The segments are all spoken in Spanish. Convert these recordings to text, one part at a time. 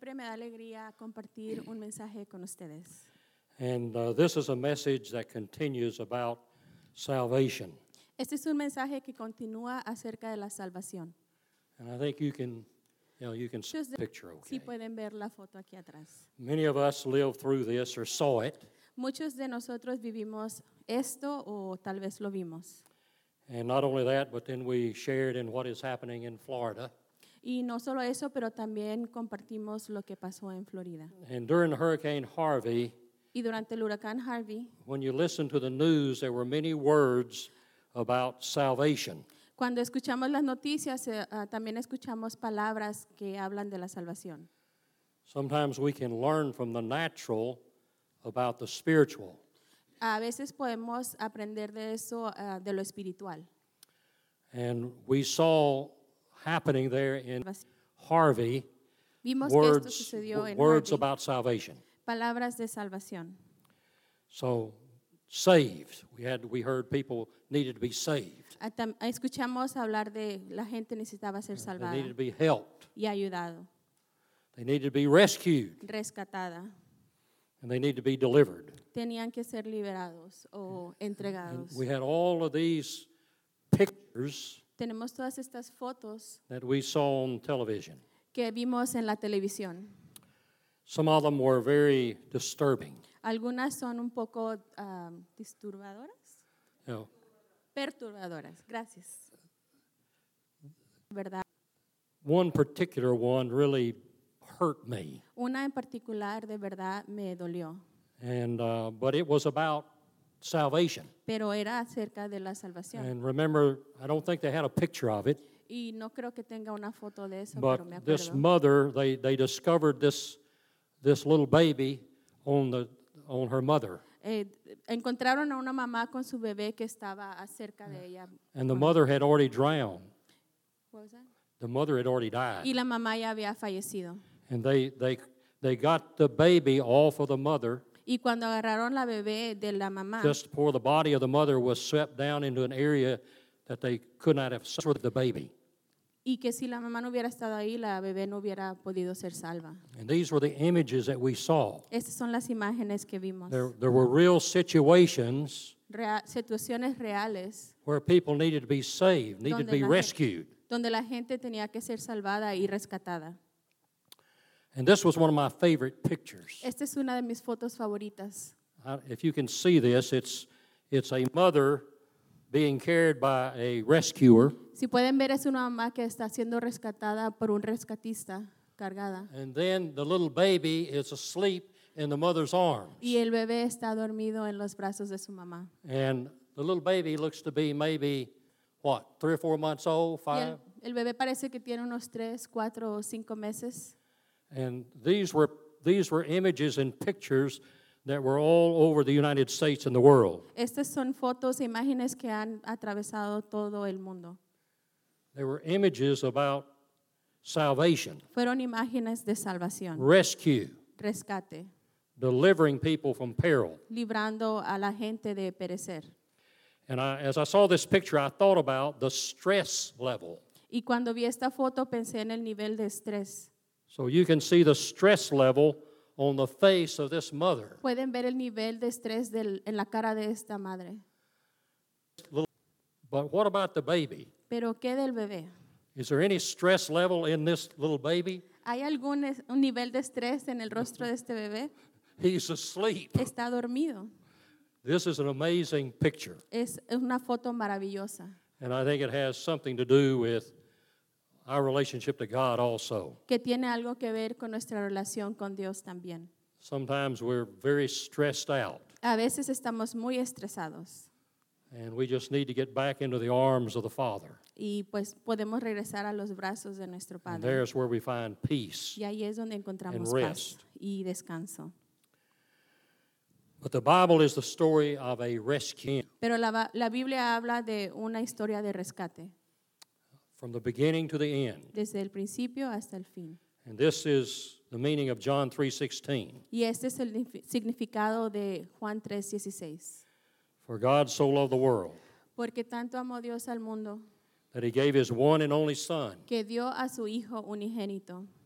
siempre me da alegría compartir un mensaje con ustedes. And this is a message that continues about salvation. Este es un mensaje que continúa acerca de la salvación. And I think you can see Muchos the de- picture Sí okay. pueden ver la foto aquí atrás. Many of us lived through this or saw it. Muchos de nosotros vivimos esto o tal vez lo vimos. And not only that, but then we shared in what is happening in Florida. Y no solo eso, pero también compartimos lo que pasó en Florida. And during Hurricane Harvey, Y durante el huracán Harvey, when you listened to the news, there were many words about salvation. cuando escuchamos las noticias, también escuchamos palabras que hablan de la salvación. Sometimes we can learn from the natural about the spiritual. A veces podemos aprender de eso, de lo espiritual. And we saw happening there in Harvey Vimos que esto words, sucedió en words Harvey, about salvation. palabras de salvación. So, saved. We heard people needed to be saved. Escuchamos hablar de la gente necesitaba ser They salvada needed to be helped. y ayudado, They needed to be rescued. rescatada. And they need to be delivered. Tenían que ser liberados o And entregados. we had all of these pictures Tenemos todas estas fotos that we saw on television. que vimos en la televisión. Some of them were very disturbing. Algunas son un poco disturbadoras, You know, perturbadoras. Gracias. ¿Verdad? one particular one really hurt me. Una en particular de verdad me dolió, And but it was about salvation. pero era acerca de la salvación. And remember, I don't think they had a picture of it, Y no creo que tenga una foto de eso, pero me but this acuerdo. mother, they discovered this little baby on her mother. Encontraron a una mamá con su bebé que estaba acerca de ella. And the mother had already drowned. What was that? The mother had already died. Y la mamá ya había fallecido. And they got the baby off of the mother Y cuando agarraron la bebé de la mamá, just before the body of the mother was swept down into an area that they could not have saved the baby. y que si la mamá no hubiera estado ahí, la bebé no hubiera podido ser salva. And these were the images that we saw. Estas son las imágenes que vimos. There were real situations Situaciones reales where people needed to be saved, needed to Donde be la gente- rescued. donde la gente tenía que ser salvada y rescatada. And this was one of my favorite pictures. Esta es una de mis fotos favoritas. If you can see this, it's a mother being carried by a rescuer, Si pueden ver, es una mamá que está siendo rescatada por un rescatista cargada. and then the little baby is asleep in the mother's arms. Y el bebé está dormido en los brazos de su mamá. And the little baby looks to be maybe, 3 or 4 months old, Y 5? el bebé parece que tiene unos 3, 4 o 5 meses. And these were images and pictures that were all over the United States and the world. Estas son fotos e imágenes que han atravesado todo el mundo. They were images about salvation, Fueron imágenes de salvación, rescue, rescate, delivering people from peril. librando a la gente de perecer. And as I saw this picture, I thought about the stress level. Y cuando vi esta foto pensé en el nivel de estrés. So you can see the stress level on the face of this mother. Pueden ver el nivel de estrés en la cara de esta madre. But what about the baby? Pero ¿qué del bebé? Is there any stress level in this little baby? ¿Hay un nivel de estrés en el rostro de este bebé? He's asleep. Está dormido. This is an amazing picture. Es una foto maravillosa And I think it has something to do with our relationship to God also. que tiene algo que ver con nuestra relación con Dios también. Sometimes we're very stressed out, A veces estamos muy estresados and we just need to get back into the arms of the Father. y pues podemos regresar a los brazos de nuestro And Padre. there's where we find peace. Y ahí es donde encontramos and paz rest. y descanso. But the Bible is the story of a rescue Pero la Biblia habla de una historia de rescate, from the beginning to the end. desde el principio hasta el fin. And this is the meaning of John 3:16. Y este es el significado de Juan 3:16. For God so loved the world Porque tanto amó Dios al mundo that he gave his one and only Son, que dio a su Hijo unigénito,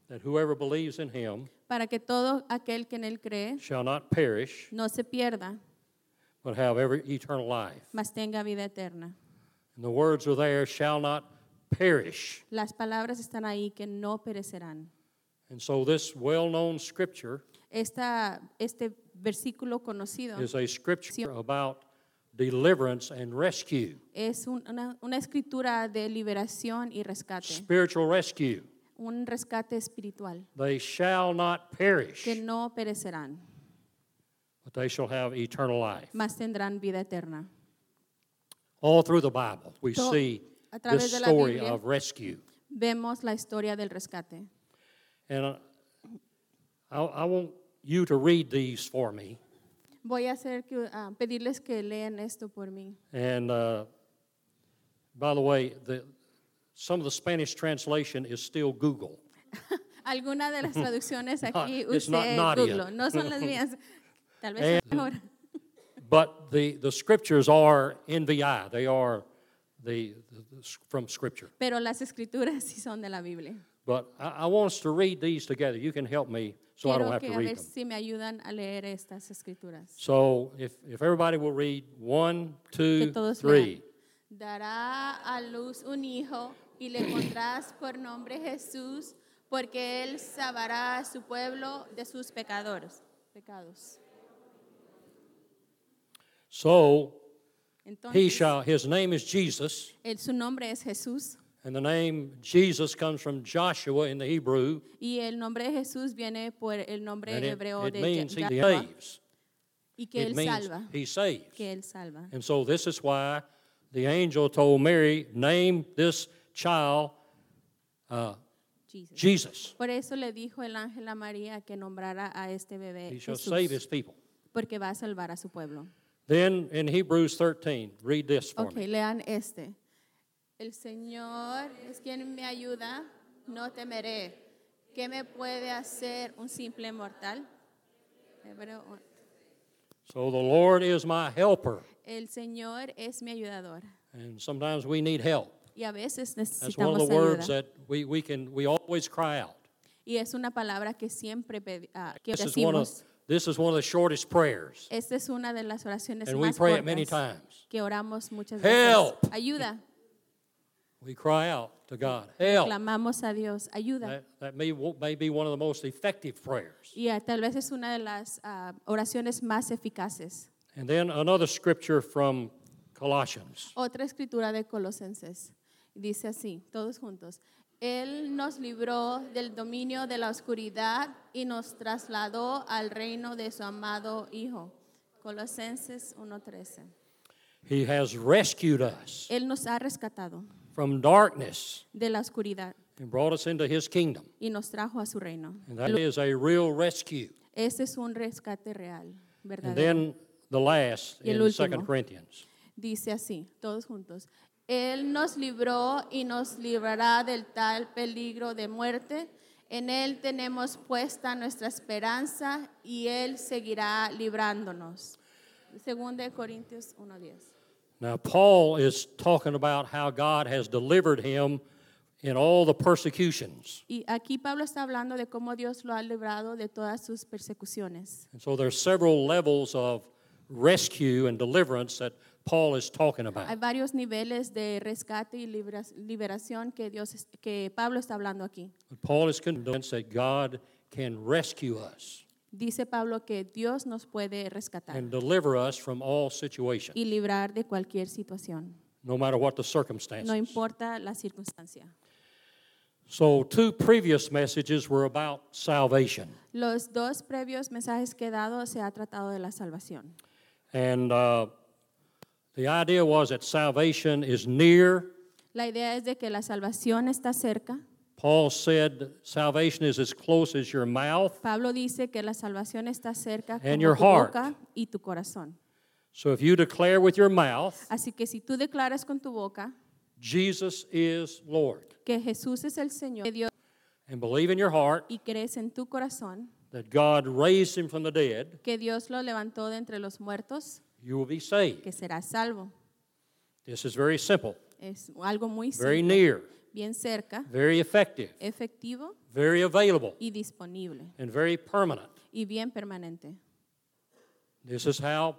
that whoever believes in him para que todo aquel que en él cree shall not perish, no se pierda, but have eternal life. mas tenga vida eterna. And the words are there, shall not perish. Las palabras están ahí que no perecerán. And so this well-known scripture Este versículo conocido is a scripture about deliverance and rescue, es una escritura de liberación y rescate, spiritual rescue. un rescate espiritual, They shall not perish, que no perecerán, but they shall have eternal life. mas tendrán vida eterna. All through the Bible, we To- see a través this de la story Biblia. of rescue. Vemos la historia del rescate. And I want you to read these for me. Voy a pedirles que lean esto por mí. And by the way, some of the Spanish translation is still Google. Alguna de las traducciones aquí It's not usé Nadia. Google, no son las mías. Tal vez sea mejor. But the scriptures are NVI. They are from Scripture. Pero las escrituras sí son de la Biblia. But I want us to read these together. You can help me so I don't Quiero have que to a read ver them. si me ayudan a leer estas escrituras. So if everybody will read 1, Que 2, todos 3. lean. Dará a luz un hijo y le pondrás por nombre Jesús, porque él salvará a su pueblo de sus pecados. So Entonces, his name is Jesus, su nombre es Jesús and the name Jesus comes from Joshua in the Hebrew, y el nombre de Jesús viene por el nombre and hebreo it de means he Yahshua, saves. y que It él means salva, he saves. que él salva. And so this is why the angel told Mary, name this child Jesus. Jesus. Por eso le dijo el ángel a María que nombrara a este bebé He shall Jesús, save his people. porque va a salvar a su pueblo. Then in Hebrews 13, read this for Ok, me. lean este. El Señor es quien me ayuda, no temeré. ¿Qué me puede hacer un simple mortal? Hebreo. So the Lord is my helper, El Señor es mi ayudador. and sometimes we need help. Y a veces That's one of necesitamos the words ayuda. that we always cry out. Y es una palabra que siempre que This decimos. is one of the shortest prayers, Esta es una de las oraciones and we más pray it many cortas times. que oramos muchas veces. Help. Ayuda. We cry out to God, help. Clamamos a Dios, ayuda. That may be one of the most effective prayers. Y tal vez es una de las oraciones más eficaces. And then another scripture from Colossians. Otra escritura de Colosenses. Dice así, todos juntos. Él nos libró del dominio de la oscuridad y nos trasladó al reino de su amado Hijo. Colosenses 1:13. He has rescued us Él nos ha rescatado from darkness de la oscuridad and brought us into his kingdom. y nos trajo a su reino. And that is a real rescue. Ese es un rescate real, And verdadero. then the last Y el in último. 2 Corinthians. Dice así, todos juntos. Él nos libró y nos librará del tal peligro de muerte. En Él tenemos puesta nuestra esperanza y Él seguirá librándonos. Segunda de Corintios 1:10. Now, Paul is talking about how God has delivered him in all the persecutions. Y aquí Pablo está hablando de cómo Dios lo ha librado de todas sus persecuciones. And so there's several levels of rescue and deliverance that Paul is talking Hay about. varios niveles de rescate y liberación que Pablo está hablando aquí. But Paul is convinced that God can rescue us Dice Pablo que Dios nos puede rescatar and deliver us from all situations, y librar de cualquier situación. no matter what the No circumstances. importa la circunstancia. So, 2 previous messages were about salvation. Los dos previos mensajes que he dado se ha tratado de la salvación. And the idea was that salvation is near. La idea es de que la salvación está cerca. Paul said salvation is as close as your mouth. Pablo dice que la salvación está cerca And como your tu heart. boca y tu corazón. So if you declare with your mouth, Así que si tú declaras con tu boca Jesus is Lord, que Jesús es el Señor de Dios and believe in your heart y crees en tu corazón that God raised him from the dead, que Dios lo levantó de entre los muertos, you will be saved. que serás salvo. This is very simple, Es algo muy very simple, near. bien cerca, very effective, efectivo very available, y disponible, and very permanent. y bien permanente. This is how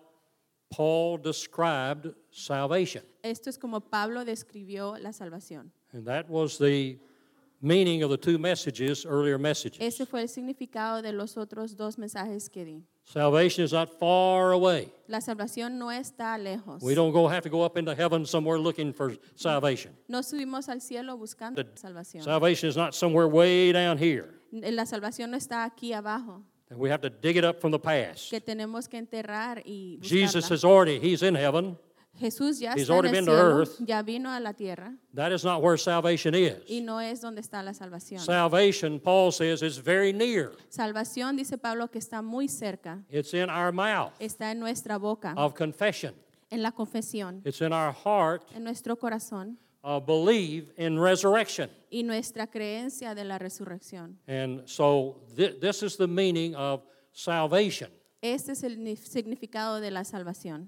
Paul described salvation. Esto es como Pablo describió la salvación. And that was the meaning of the two messages, earlier messages. Ese fue el significado de los otros dos mensajes que di. Salvation is not far away. La salvación no está lejos. We don't have to go up into heaven somewhere looking for salvation. No subimos al cielo buscando salvación. Salvation is not somewhere way down here. La salvación no está aquí abajo, And we have to dig it up from the past. que tenemos que enterrar y Jesus buscarla. he's in heaven. Jesús ya He's está en already el been to cielo, earth. ya vino a la tierra That is not where salvation y is. no es donde está la salvación. Salvation, Paul says, is very near. Salvación, dice Pablo, que está muy cerca, It's in our mouth está en nuestra boca, of confession. en la confesión, It's in our heart en nuestro corazón of believe in resurrection. y nuestra creencia de la resurrección. And so this is the meaning of salvation. Este es el significado de la salvación.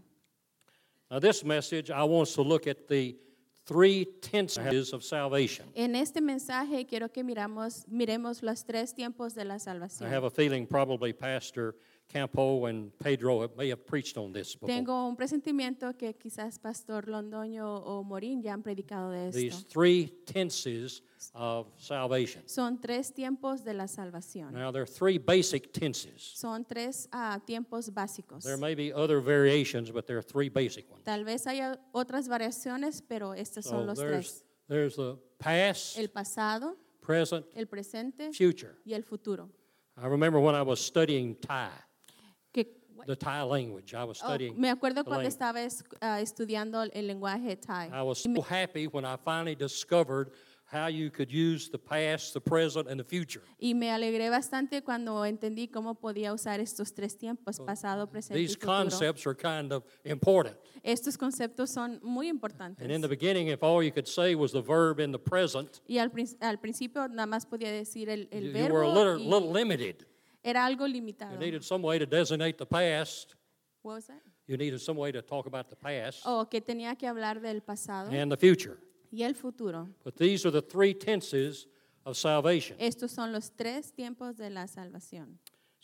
Now this message, I want us to look at the three tenses of salvation. En este mensaje quiero que miremos los tres tiempos de la I salvación. have a feeling probably Pastor Campo and Pedro may have preached on this before. Tengo un presentimiento que quizás Pastor Londoño o Morín ya han predicado de These esto. three tenses of salvation. Son tres tiempos de la salvación. Now there are three basic tenses. Son tres tiempos básicos. There may be other variations, but there are three basic ones. Tal vez haya otras variaciones, pero estos son So los tres. there's the past, El pasado, present, el presente future. y el futuro. I remember when I was studying Thai, Que, the Thai language. I was studying me acuerdo the cuando language. estaba estudiando el lenguaje Thai. I was so happy when I finally discovered how you could use the past, the present, and the future. Y me alegré bastante cuando entendí cómo podía usar estos tres tiempos, pasado, presente y These futuro. concepts are kind of important. Estos conceptos son muy importantes. And in the beginning, if all you could say was the verb in the present, Y al principio nada más podía decir el you verbo were a little y limited. era algo You limitado. needed some way to designate the past. What was that? You needed some way to talk about the past O que tenía que hablar del pasado and the future. y el futuro. But these are the three tenses of salvation. Estos son los tres tiempos de la salvación.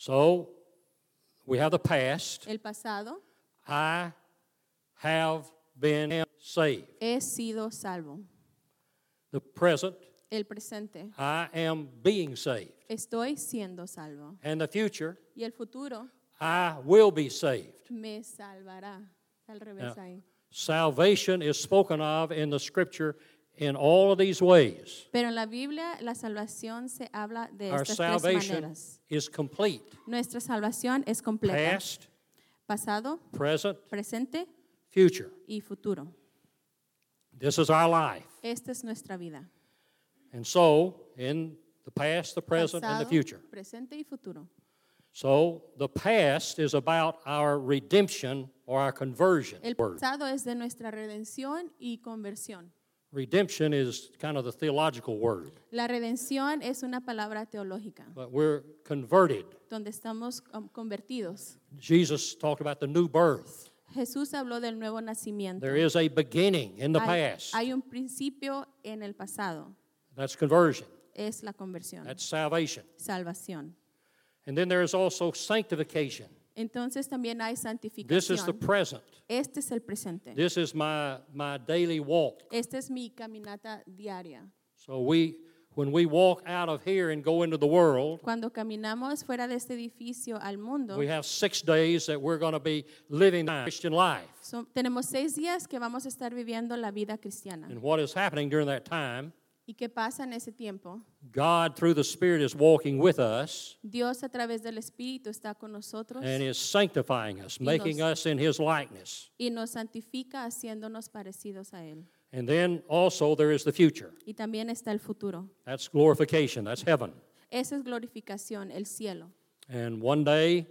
So we have the past. El pasado, I have been saved. he sido salvo. The present, El presente, I am being saved. estoy siendo salvo. And the future, Y el futuro, I will be saved. me salvará. Al revés Yeah. ahí. Salvation is spoken of in the scripture in all of these ways. Pero en la Biblia la salvación se habla de Our estas tres salvation maneras. is complete. Nuestra salvación es completa. Past, Pasado, present, presente future. y futuro. This is our life. Esta es nuestra vida. And so, in the past, the present, and the Pasado, future. presente y futuro. So, the past is about our redemption or our conversion. El Word. pasado es de nuestra redención y conversión. Redemption is kind of the theological word, La redención es una palabra teológica, but we're converted. donde estamos convertidos. Jesus talked about the new birth. Jesús habló del nuevo nacimiento. There is a beginning in the Hay, past. hay un principio en el pasado, That's conversion. es la conversión, That's salvation. salvación. And then there is also sanctification. Entonces también hay This is the santificación. present. Este es el presente. This is my daily walk. Esta es mi caminata diaria. So when we walk out of here and go into the world, Cuando caminamos fuera de este edificio al mundo, we have 6 days that we're going to be living the Christian life. tenemos 6 días que vamos a estar viviendo la vida cristiana. And what is happening during that time, ¿Y qué pasa en ese tiempo? God through the Spirit is walking with us Dios a través del Espíritu está con nosotros and is sanctifying us, making us in His likeness. y nos santifica haciéndonos parecidos a Él. And then also there is the future. Y también está el futuro. That's glorification. That's heaven. Esa es glorificación, el cielo. And one day,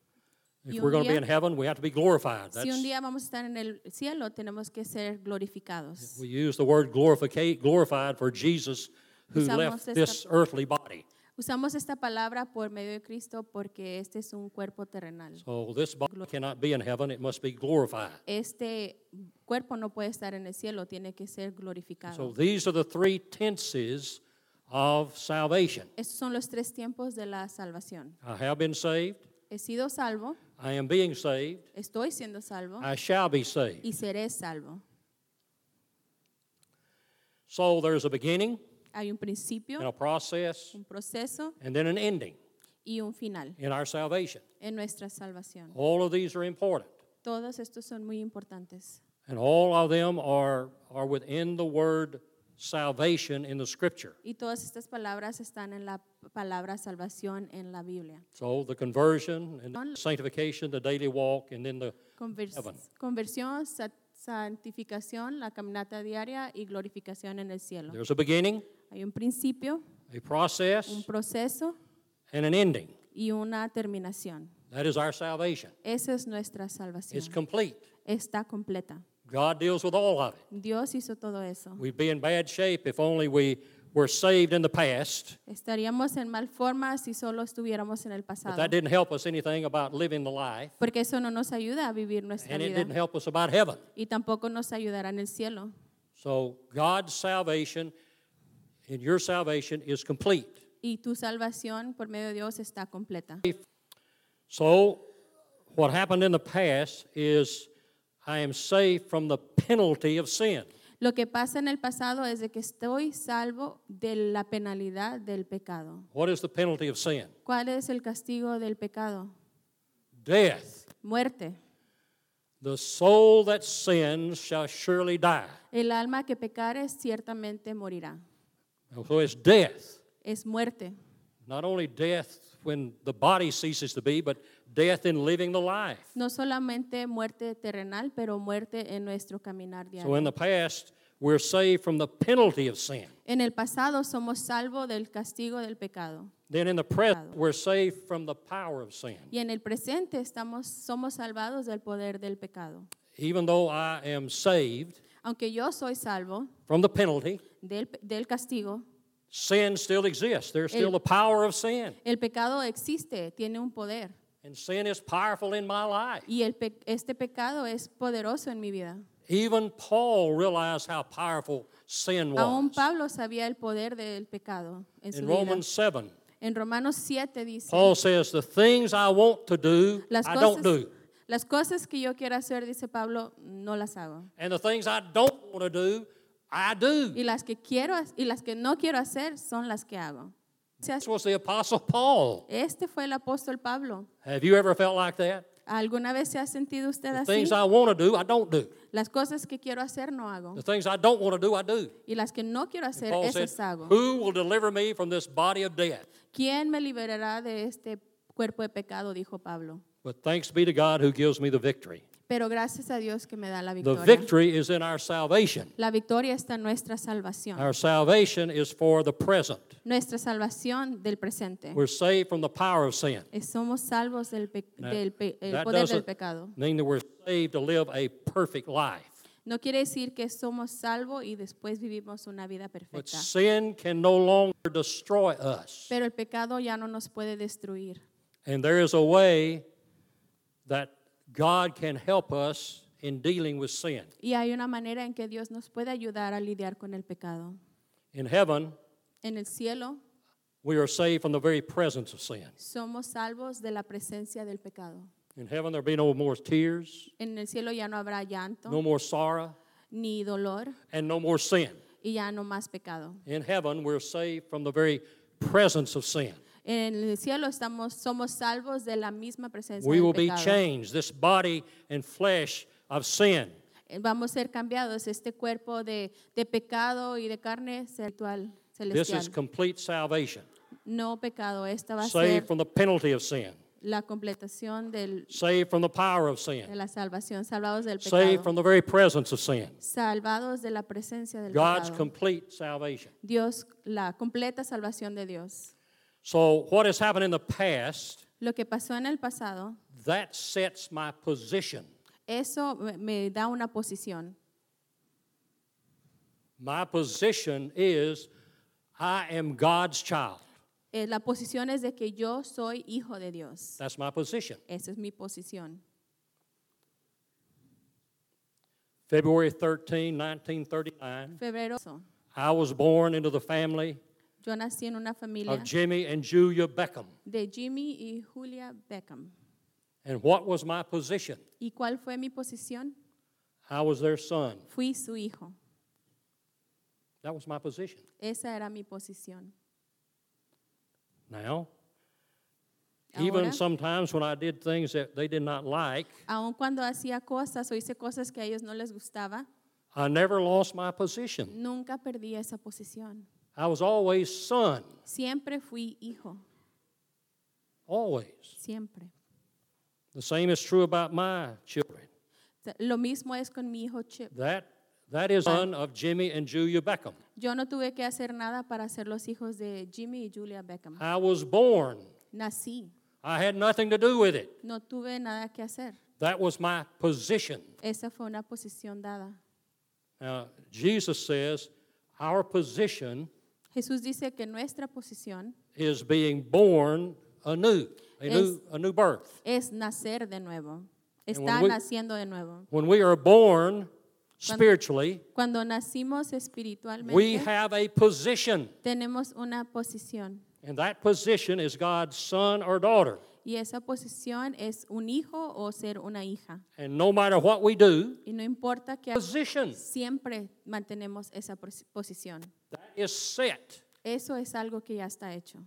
Y if un we're going to be día- in heaven, we have to be glorified. Si un día vamos a estar en el cielo, tenemos que ser glorificados. We use the word glorified for Jesus who Usamos left esta- this earthly body. Usamos esta palabra por medio de Cristo porque este es un cuerpo terrenal. So this body cannot be in heaven, it must be glorified. Este cuerpo no puede estar en el cielo, tiene que ser glorificado. So these are the three tenses of salvation. Estos son los 3 tiempos de la salvación. I have been saved, He sido salvo, I am being saved, estoy siendo salvo I shall be saved. y seré salvo. So there's a beginning Hay un principio, and a process un proceso and then an ending y un final in our salvation. en nuestra salvación. All of these are important. Todos estos son muy importantes. And all of them are within the word salvation in the scripture. Y todas estas palabras están en la palabra salvación en la Biblia. So the conversion and the sanctification, the daily walk, and then the heaven. Conversión, santificación, la caminata diaria y glorificación en el cielo. There's a beginning, Hay un principio, a un process, proceso and an ending. y una terminación. That is our salvation. Esa es nuestra salvación. It's complete. Está completa. God deals with all of it. Dios hizo todo eso. We'd be in bad shape if only we were saved in the past, Estaríamos en mal forma si solo estuviéramos en el but pasado. that didn't help us anything about living the life, Porque eso no nos ayuda a vivir nuestra and it vida. didn't help us about heaven. Y tampoco nos ayudará en el cielo. So God's salvation and your salvation is complete. Y tu salvación por medio de Dios está completa. So what happened in the past is I am saved from the penalty of sin. Lo que pasa en el pasado es de que estoy salvo de la penalidad del pecado. What is the penalty of sin? ¿Cuál es el castigo del pecado? Death. Muerte. The soul that sins shall surely die. El alma que pecare ciertamente morirá. So it's death. Es muerte. Not only death when the body ceases to be, but death in living the life. No solamente muerte terrenal, pero muerte en nuestro caminar So in diario. the past, we're saved from the penalty of sin. En el pasado somos salvos del castigo del pecado. Then in the present, we're saved from the power of sin. Y en el presente somos salvados del poder del pecado. Even though I am saved Aunque yo soy salvo from the penalty, del castigo, sin still exists. There's still the power of sin. el pecado existe, tiene un poder. And sin is powerful in my life. Y este pecado es poderoso en mi vida. Even Paul realized how powerful sin Aún was. Pablo sabía el poder del pecado en su In vida. Romans 7, En Romanos 7 dice, Paul says, the things I want to do, I don't do. las cosas que yo quiero hacer, dice Pablo, no las hago. And the things I don't want to do, I do. Y las que no quiero hacer son las que hago. This was the Apostle Paul. Este fue el apóstol Pablo. Have you ever felt like that? ¿Alguna vez se ha sentido usted The así? things I want to do, I don't do. Las cosas que quiero hacer no hago. The things I don't want to do, I do. Y las que no quiero hacer, Paul said, esas hago. who will deliver me from this body of death? ¿Quién me liberará de este cuerpo de pecado? Dijo Pablo. But thanks be to God who gives me the victory. Pero gracias a Dios que me da la The victoria. victory is in our salvation. La victoria está en nuestra salvación. Our salvation is for the present. Nuestra salvación del presente. We're saved from the power of sin. Somos salvos del Now, el that poder del doesn't pecado. mean that we're saved to live a perfect life. No quiere decir que somos salvos y después vivimos una vida But perfecta. sin can no longer destroy us. Pero el pecado ya no nos puede destruir. And there is a way that God can help us in dealing with sin. Y hay una manera en que Dios nos puede ayudar a lidiar con el pecado. In heaven, En el cielo we are saved from the very presence of sin. somos salvos de la presencia del pecado. In heaven, there'll be no more tears, En el cielo ya no habrá llanto, no more sorrow, ni dolor, and no more sin. y ya no más pecado. In heaven, we're saved from the very presence of sin. En el cielo somos salvos de la misma presencia We del will be pecado. changed. This body and flesh of sin Vamos a ser cambiados. Este cuerpo de pecado y de carne celestial. This is complete salvation. No pecado. Esta va a Saved ser from the penalty of sin. la completación de Saved from the power of sin. la salvación. Salvados del Saved from pecado. the very presence of sin. Salvados de la presencia del God's pecado. complete salvation. Dios, la completa salvación de Dios. So what has happened in the past, Lo que pasó en el pasado, that sets my position. eso me da una posición. My position is I am God's child. La posición es de que yo soy hijo de Dios. That's my position. Esa es mi posición. February 13, 1939, Febrero, I was born into the family yo nací en una familia of Jimmy and Julia Beckham. de Jimmy y Julia Beckham. And what was my position? ¿Y cuál fue mi posición? I was their son. Fui su hijo. That was my position. Esa era mi posición. Now, Ahora, even sometimes when I did things that they did not like, aun cuando hacía cosas o hice cosas que a ellos no les gustaba, I never lost my position. nunca perdí esa posición. I was always son. Siempre fui hijo. Always. Siempre. The same is true about my children. Lo mismo es con mi hijo Chip. That is son of Jimmy and Julia Beckham. Yo no tuve que hacer nada para ser los hijos de Jimmy y Julia Beckham. I was born. Nací. I had nothing to do with it. No tuve nada que hacer. That was my position. Esa fue una posición dada. Now, Jesus says our position Jesús dice que nuestra posición is being born anew, a new birth. es nacer de nuevo. when Está we- naciendo de nuevo. When we are born spiritually, Cuando nacimos we espiritualmente, have a position, tenemos una posición. and that position is God's son or daughter. Y esa posición es un hijo o ser una hija. And no matter what we do, Y no importa que position siempre mantenemos esa posición. that is set. Eso es algo que ya está hecho.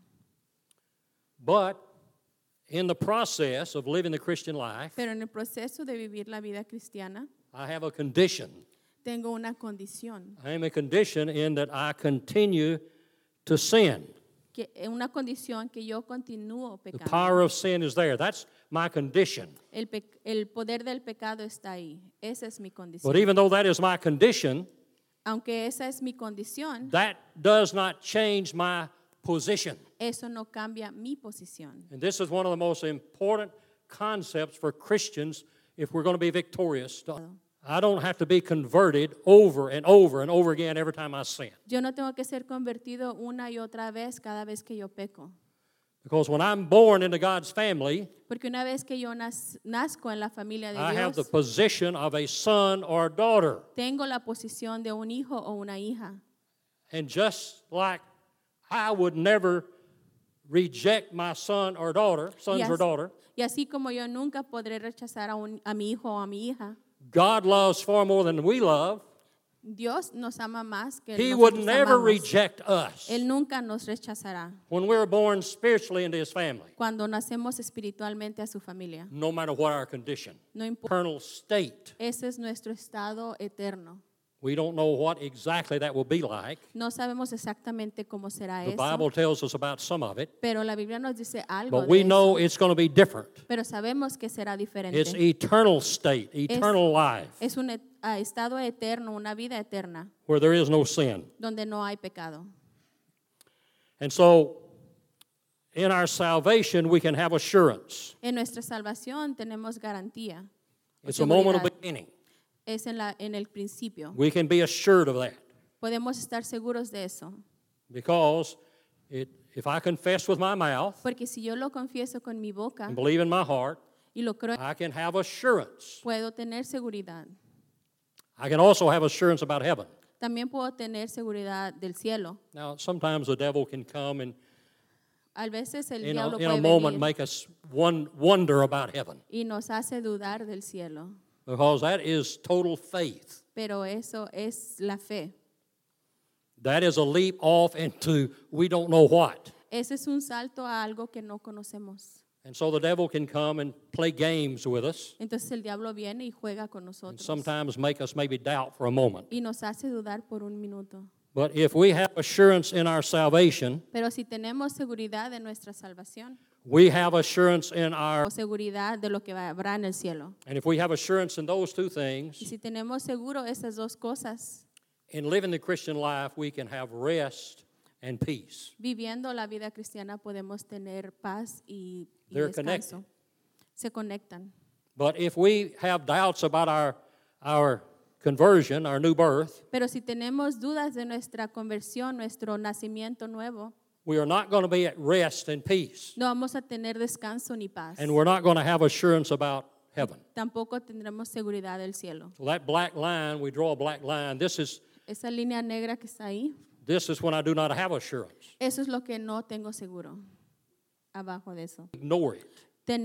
But in the process of living the Christian life, Pero en el proceso de vivir la vida cristiana, I have a condition. tengo una condición. I am a condition in that I continue to sin. Una condición que yo continúo The pecando. power of sin is there. That's my condition. El poder del pecado está ahí. Esa es mi condición. But even though that is my condition, Aunque esa es mi condición, that does not change my position. eso no cambia mi posición. And this is one of the most important concepts for Christians if we're going to be victorious. I don't have to be converted over and over and over again every time I sin. Yo no tengo que ser convertido una y otra vez cada vez que yo peco. Because when I'm born into God's family, Porque una vez que yo nazco en la familia de I have the Dios, position of a son or daughter. tengo la posición de un hijo o una hija. And just like I would never reject my son or daughter, sons or daughter, Y así como yo nunca podré rechazar a mi hijo o a mi hija, God loves far more than we love. Dios nos ama más que He would nosotros never amamos. reject us Él nunca nos rechazará when we're born spiritually into His family, cuando nacemos espiritualmente a su familia. no matter what our condition. No importa. Eternal state. Ese es nuestro estado eterno. We don't know what exactly that will be like. No sabemos exactamente cómo será The eso, Bible tells us about some of it, pero la Biblia nos dice algo but de we know eso. it's going to be different. Pero sabemos que será diferente. It's eternal state, eternal life, Es un estado eterno, una vida eterna, where there is no sin. donde no hay pecado. And so, in our salvation, we can have assurance. En nuestra salvación tenemos garantía. o It's a moment of seguridad. beginning. Es en el principio. We can be assured of that Podemos estar seguros de eso. because if I confess with my mouth Porque si yo lo confieso con mi boca and believe in my heart, y lo creo, I can have assurance. puedo tener seguridad. I can also have assurance about heaven. También puedo tener seguridad del cielo. Now, sometimes the devil can come and A veces el in diablo a puede moment venir make us wonder about heaven y nos hace dudar del cielo. because that is total faith. Pero eso es la fe. That is a leap off into we don't know what. Ese es un salto a algo que no conocemos. And so the devil can come and play games with us Entonces el diablo viene y juega con and nosotros sometimes make us maybe doubt for a moment. y nos hace dudar por un minuto. But if we have assurance in our salvation, Pero si tenemos seguridad de nuestra salvación we have assurance in our, o seguridad de lo que habrá en el cielo, and if we have assurance in those two y things, si tenemos seguro esas dos cosas, in living the Christian life, we can have rest and peace. viviendo la vida cristiana podemos tener paz y They're descanso. Se conectan. But if we have doubts about our conversion, our new birth, Pero si tenemos dudas de nuestra conversión, nuestro nacimiento nuevo, we are not going to be at rest and peace. No vamos a tener descanso ni paz. And we're not going to have assurance about heaven. Tampoco tendremos seguridad del cielo. So that black line, we draw a black line. Esa línea negra que está ahí, This is when I do not have assurance. eso es lo que no tengo seguro. Abajo de eso. Ignore it.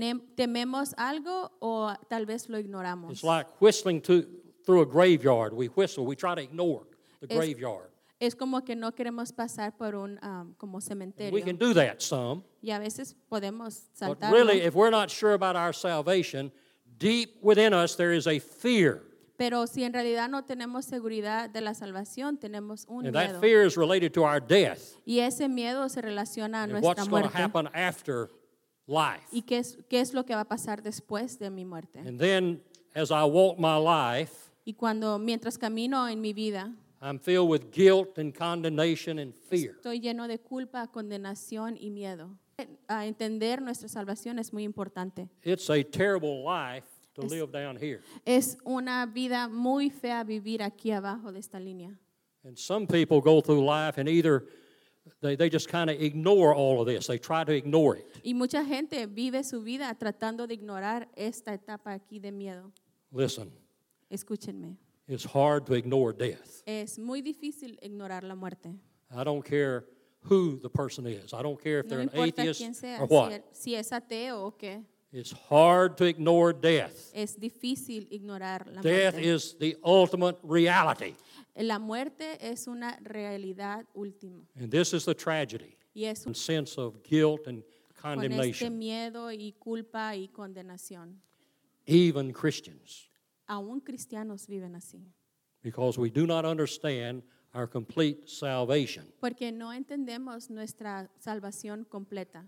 Tememos algo o tal vez lo ignoramos. It's like whistling through a graveyard. We whistle. We try to ignore the Es- graveyard. Es como que no queremos pasar por un como And cementerio. we can do that some. Y a veces podemos But saltar. really, if we're not sure about our salvation, deep within us there is a fear. Pero si en realidad no tenemos seguridad de la salvación, tenemos un And that miedo. fear is related to our death Y ese miedo se relaciona a and nuestra what's going to muerte. happen after life. ¿Y qué es lo que va a pasar después de mi muerte? And then as I walk my life, Y mientras camino en mi vida, I'm filled with guilt and condemnation and fear. estoy lleno de culpa, condenación y miedo. A entender nuestra salvación es muy importante. It's a terrible life to live down here. Es una vida muy fea vivir aquí abajo de esta línea. And some people go through life and either they just kind of ignore all of this. They try to ignore it. Y mucha gente vive su vida tratando de ignorar esta etapa aquí de miedo. Listen, Escúchenme. it's hard to ignore death. Es muy difícil ignorar la muerte. I don't care who the person is. I don't care if No they're me an importa atheist quién sea, or what. si es ateo o qué. It's hard to ignore death. Es difícil ignorar la Death muerte. is the ultimate reality. La muerte es una realidad última. And this is the tragedy Y es and sense of guilt and con este condemnation. miedo y culpa y condenación. Even Christians, Aún cristianos viven así. because we do not understand our complete salvation. Porque no entendemos nuestra salvación completa.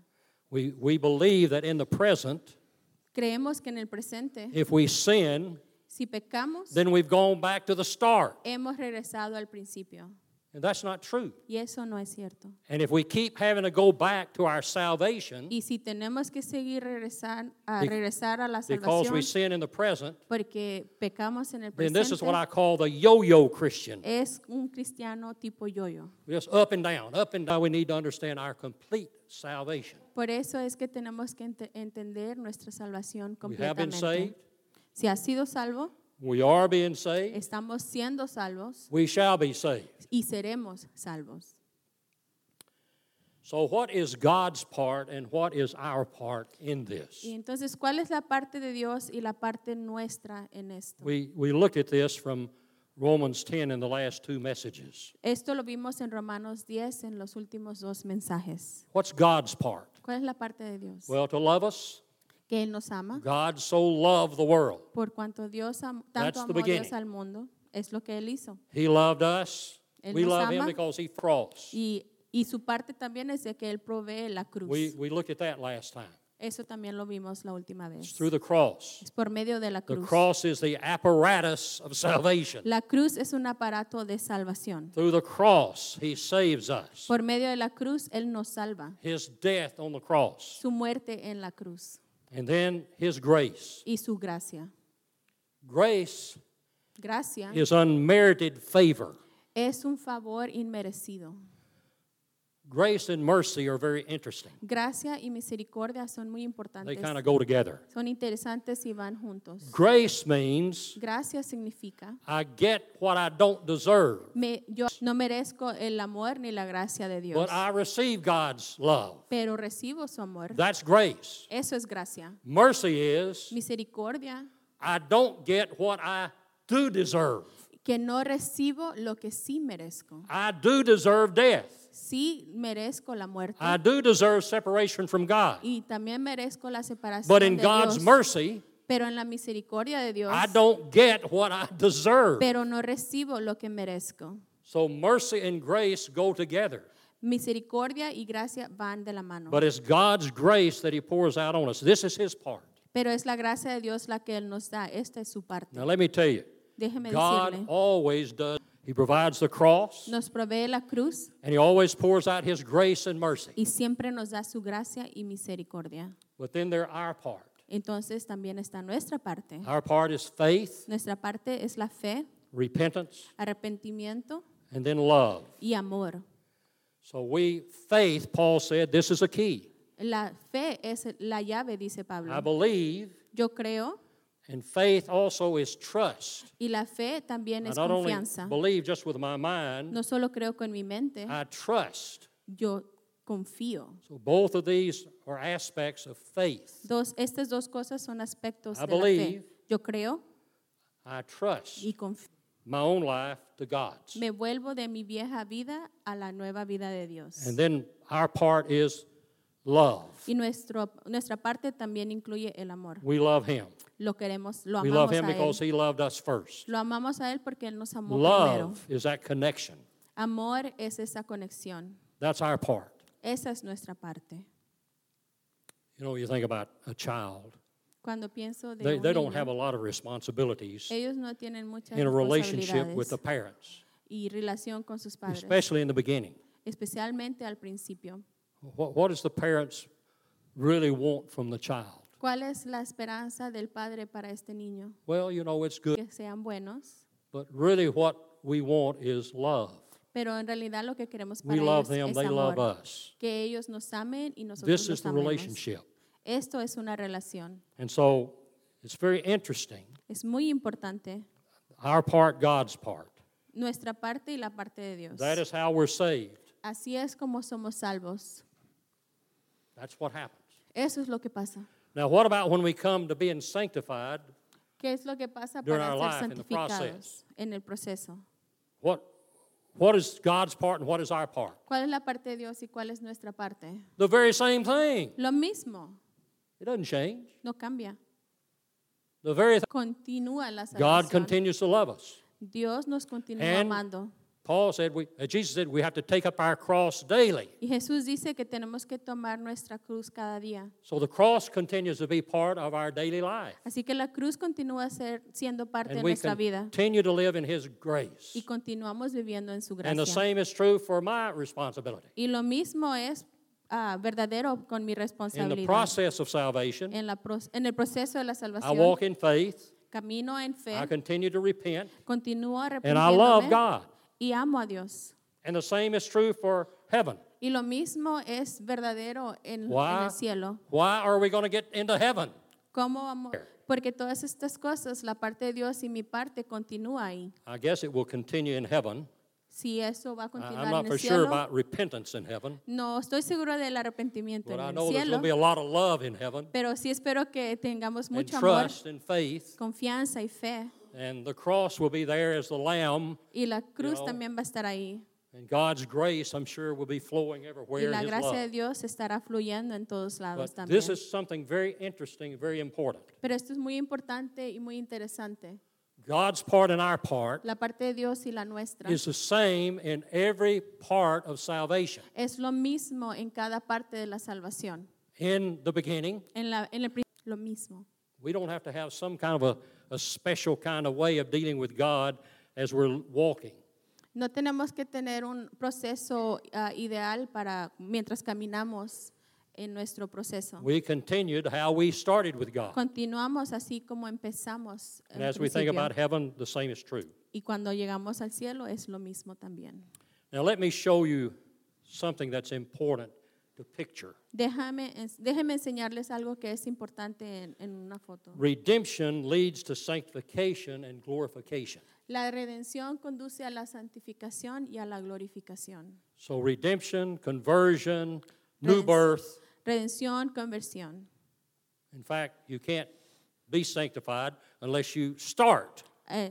We believe that in the present, Creemos que en el presente, if we sin, si pecamos, then we've gone back to the start. hemos regresado al principio. And that's not true. Y eso no es cierto. And if we keep having to go back to our salvation Y si tenemos que seguir regresar Be- a la because we salvación sin in the present, porque pecamos en el then this is what I presente, call the yo-yo Christian. es un cristiano tipo yo-yo. Just up and down, up and down. We need to understand our complete salvation. Por eso es que tenemos que entender nuestra salvación We have been completamente. saved. Si has sido salvo, We are being saved. estamos siendo salvos We shall be saved. y seremos salvos. So what is God's part and what is our part in this? Y entonces, ¿cuál es la parte de Dios y la parte nuestra en esto? We looked at this from Romans 10 in the last two messages. Esto lo vimos en Romanos 10 en los últimos dos mensajes. What's God's part? ¿Cuál es la parte de Dios? Well, to love us, Que Él nos ama. God so loved the world. Por cuanto That's tanto the amó Dios beginning. al mundo, es lo que Él hizo. He loved us. Él We nos love Him ama. because He crossed. Y su parte también es de que Él provee la cruz. We looked at that last time. Eso también lo vimos la última It's vez. through the cross. Es por medio de la The cruz. cross is the apparatus of salvation. La cruz es un aparato de salvación. Through the cross, He saves us. Por medio de la cruz, Él nos salva. His death on the cross. Su muerte en la cruz And then His grace. y su gracia. Grace Gracia is unmerited favor. es un favor inmerecido. Grace and mercy are very interesting. Gracia y misericordia son muy They importantes. kind of go together. Son interesantes y van juntos. Grace means Gracia significa, I get what I don't deserve, yo no merezco el amor ni la gracia de Dios, but I receive God's love. pero recibo su amor. That's grace. Eso es gracia. Mercy is Misericordia, I don't get what I do deserve. que no recibo lo que sí merezco. I do deserve death. Sí merezco la muerte I do deserve separation from God. y también merezco la separación But in de God's Dios. mercy, Pero en la misericordia de Dios, I don't get what I deserve. pero no recibo lo que merezco. So mercy and grace go together. Misericordia y gracia van de la mano. But it's God's grace that He pours out on us. This is His part. Pero es la gracia de Dios la que Él nos da. Esta es su parte. Now let me tell you, Déjeme God decirle. always does. He provides the cross, Nos provee la cruz and He always pours out His grace and mercy. y siempre nos da su gracia y misericordia. But then they're our part. Entonces también está nuestra parte. Our part is faith, Nuestra parte es la fe, repentance, arrepentimiento and then love. y amor. So faith, Paul said, this is a key. La fe es la llave, dice Pablo. I believe, Yo creo, and faith also is trust. y la fe también I es not only confianza. believe just with my mind, No solo creo con mi mente, I trust. yo confío. So both of these are aspects of faith. Estas dos cosas son aspectos I de la believe. fe. Yo creo I trust y confío. my own life to God's. Me vuelvo de mi vieja vida a la nueva vida de Dios. And then our part is love. Y nuestra parte también incluye el amor. We love Him. Lo queremos, lo We love amamos Him a because Él. He loved us first. Lo amamos a Él porque Él nos amó primero. Love is that connection. Amor es esa conexión. That's our part. Esa es nuestra parte. You know, you think about a child. Cuando pienso de They un don't niño, have a lot of responsibilities ellos no tienen muchas in a relationship with responsabilidades the parents, y relación con sus padres, especially in the beginning. especialmente al principio. What does the parents really want from the child? ¿Cuál es la esperanza del padre para este niño? Well, you know, it's good, Que sean buenos, but really what we want is love. pero en realidad lo que queremos We para love ellos them, es they love amor. us. Que ellos nos amen y nosotros This is los the amemos. relationship. Esto es una relación. And so it's very interesting. Es muy importante Our part, God's part. nuestra parte y la parte de Dios. That is how we're saved. Así es como somos salvos. That's what happens. Eso es lo que pasa. Now, what about when we come to being sanctified? ¿Qué es lo que pasa During para our ser life, in the santificados process. en el proceso? What is God's part and what is our part? ¿Cuál es la parte de Dios y cuál es nuestra parte? The very same thing. Lo mismo, It doesn't change. no cambia. The very thing. Continúa la God salvación. continues to love us. Dios nos continúa And amando. Paul said, Jesus said, we have to take up our cross daily. Y Jesús dice que tenemos que tomar nuestra cruz cada día. So the cross continues to be part of our daily life. Así que la cruz continúa siendo parte de And we nuestra vida. continue to live in His grace. Y continuamos viviendo en su And the gracia. same is true for my responsibility. Y lo mismo es verdadero con mi In the responsabilidad. process of salvation, En el proceso de la I salvación, walk in faith, camino en fe, I continue to repent, continúo and I love arrepintiéndome God. y amo a Dios. And the same is true for heaven. Y lo mismo es verdadero en Why? el cielo. Why are we going to get into heaven? ¿Cómo vamos? Porque todas estas cosas, la parte de Dios y mi parte continúa ahí. I guess it will continue in heaven. Si eso va a I'm continuar not en for el sure cielo, about repentance in heaven, no estoy seguro del arrepentimiento but en I el know there's cielo, going to be a lot of love in heaven, pero sí espero que tengamos and mucho amor, trust and faith, confianza y fe. and the cross will be there as the lamb, Y la cruz know, también va a estar ahí. and God's grace, I'm sure, will be flowing Y everywhere la in His gracia de love. Dios estará fluyendo en todos lados But también. this is something very interesting, very important. Pero esto es muy importante y muy interesante. God's part and our part La parte de Dios y la nuestra is the same in every part of salvation. es lo mismo en cada parte de la salvación. In the beginning, Lo mismo. we don't have to have some kind of a special kind of way of dealing with God as we're walking. No tenemos que tener un proceso ideal para mientras caminamos en nuestro proceso. We continued how we started with God. Continuamos así como empezamos And al as we think principio. about heaven, the same is true. Y cuando llegamos al cielo es lo mismo también. Now, let me show you something that's important to picture. Déjeme enseñarles algo que es importante en una foto. Redemption leads to sanctification and glorification. La redención conduce a la santificación y a la glorificación. So, redemption, conversion, new birth. Redención, conversión. In fact, you can't be sanctified unless you start.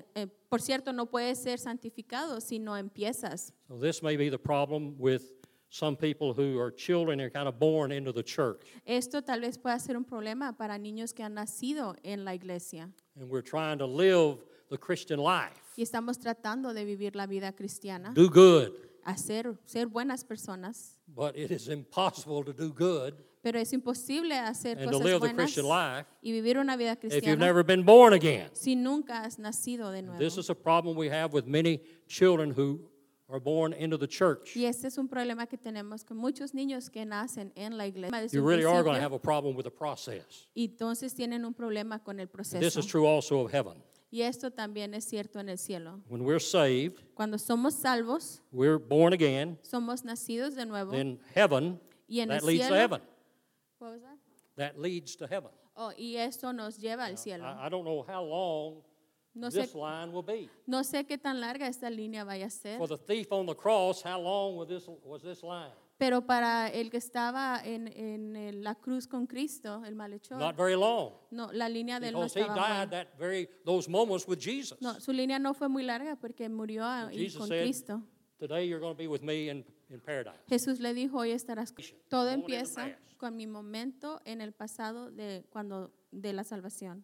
Por cierto, no puedes ser santificado si no empiezas. So, this may be the problem with some people who are children and kind of born into the church. Esto tal vez pueda ser un problema para niños que han nacido en la iglesia. And we're trying to live the Christian life, Y estamos tratando de vivir la vida cristiana, do good. ser buenas personas, But it is impossible to do good pero es imposible hacer and to cosas live the buenas Christian life y vivir una vida if you've cristiana never been born again. si nunca has nacido de nuevo. This is a problem we have with many children who are born into the church. Y este es un problema que tenemos con muchos niños que nacen en la iglesia. desde You un really are going to principio, have a problem with the process. y entonces tienen un problema con el And this proceso. is true also of heaven. Y esto también es cierto en el cielo. When we're saved, Cuando somos salvos, we're born again, somos nacidos de nuevo. then heaven, Y en that el leads to cielo, heaven. What was that? That leads to heaven. Oh, y esto nos lleva al cielo. I don't know how long No sé, this line will be. no sé qué tan larga esta línea vaya a ser, For the thief on the cross, how long was this line? pero para el que estaba en la cruz con Cristo, el malhechor, Not very long. no, la línea de él no Because he estaba died muy. those moments with Jesus. No, su línea no fue muy larga porque murió Jesus con said, Cristo. Today you're going to be with me in paradise. Jesús le dijo, hoy estarás. Todo Moment in the empieza past. con mi momento en el pasado de la salvación.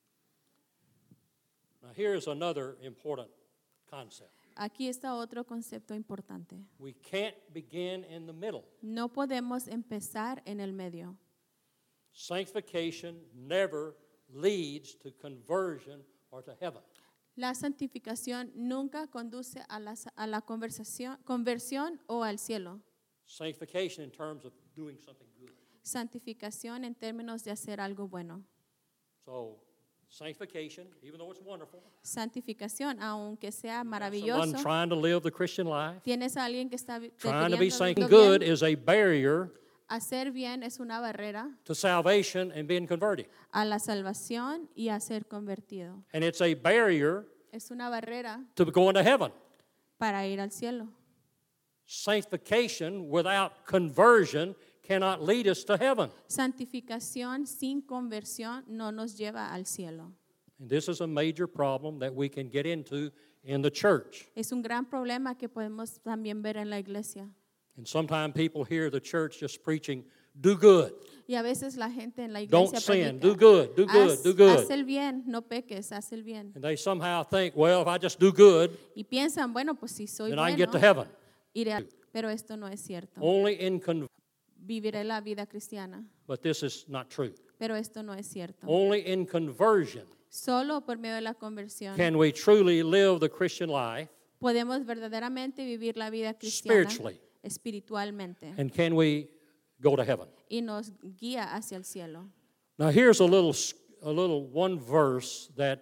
Now here's another important concept. Aquí está otro concepto importante. We can't begin in the middle. No podemos empezar en el medio. Sanctification never leads to conversion or to heaven. La santificación nunca conduce a la conversión o al cielo. Sanctification in terms of doing something good. Santificación en términos de hacer algo bueno. So, sanctification, even though it's wonderful, Santificación, aunque sea someone maravilloso, trying to live the Christian life, tienes a alguien que está trying to be viviendo sanctified lo good bien. is a barrier Hacer bien es una barrera to salvation and being converted. a la salvación y a ser convertido. And it's a barrier Es una barrera to going to heaven. para ir al cielo. Sanctification without conversion cannot lead us to heaven. Santificación sin conversión no nos lleva al cielo. And this is a major problem that we can get into in the church. Es un gran problema que podemos también ver en la iglesia. And sometimes people hear the church just preaching, do good, Y a veces la gente en la don't iglesia sin, predica, do good, do good, haz, do good. haz el bien, no peques, haz el bien. And they somehow think, well, if I just do good, Y piensan, bueno, pues si soy then I can get to bueno, heaven. iré a... Pero esto no es cierto. Only in conversion, Viviré la vida cristiana, but this is not true. pero esto no es cierto. Only in conversion Solo por medio de la conversión can we truly live the Christian life, podemos verdaderamente vivir la vida cristiana spiritually, espiritualmente and can we go to heaven. y nos guía hacia el cielo. Now here's a little one verse that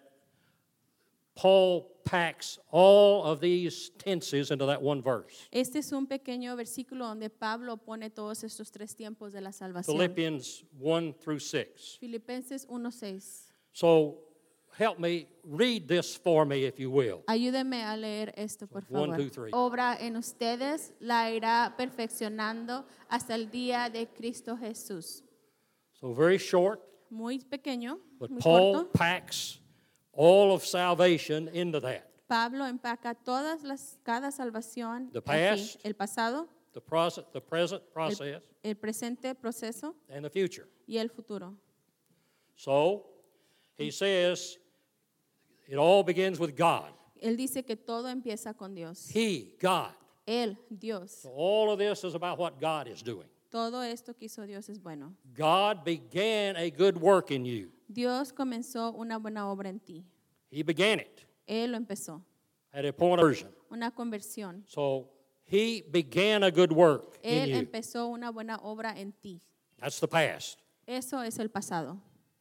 Paul packs all of these tenses into that one verse. Este es un pequeño versículo donde Pablo pone todos estos tres tiempos de la salvación. Philippians 1 through 6. Filipenses 1:6. So help me read this for me if you will. Ayúdeme a leer esto, por favor. 1, 2, 3. Obra en ustedes la irá perfeccionando hasta el día de Cristo Jesús. So very short, Muy pequeño, but muy Paul corto. packs all of salvation into that. Pablo empaca cada salvación The aquí. past, El pasado, The present process, el presente proceso and the future. y el futuro. So he says it all begins with God. Él dice que todo empieza con Dios. He, God. Él, Dios. So all of this is about what God is doing. Todo esto que hizo Dios es bueno. God began a good work in you. Dios comenzó una buena obra en ti. He began it Él lo empezó. at a point of conversion. Una conversión. So he began a good work in Él you. empezó una buena obra en ti. That's the past. Eso es el pasado.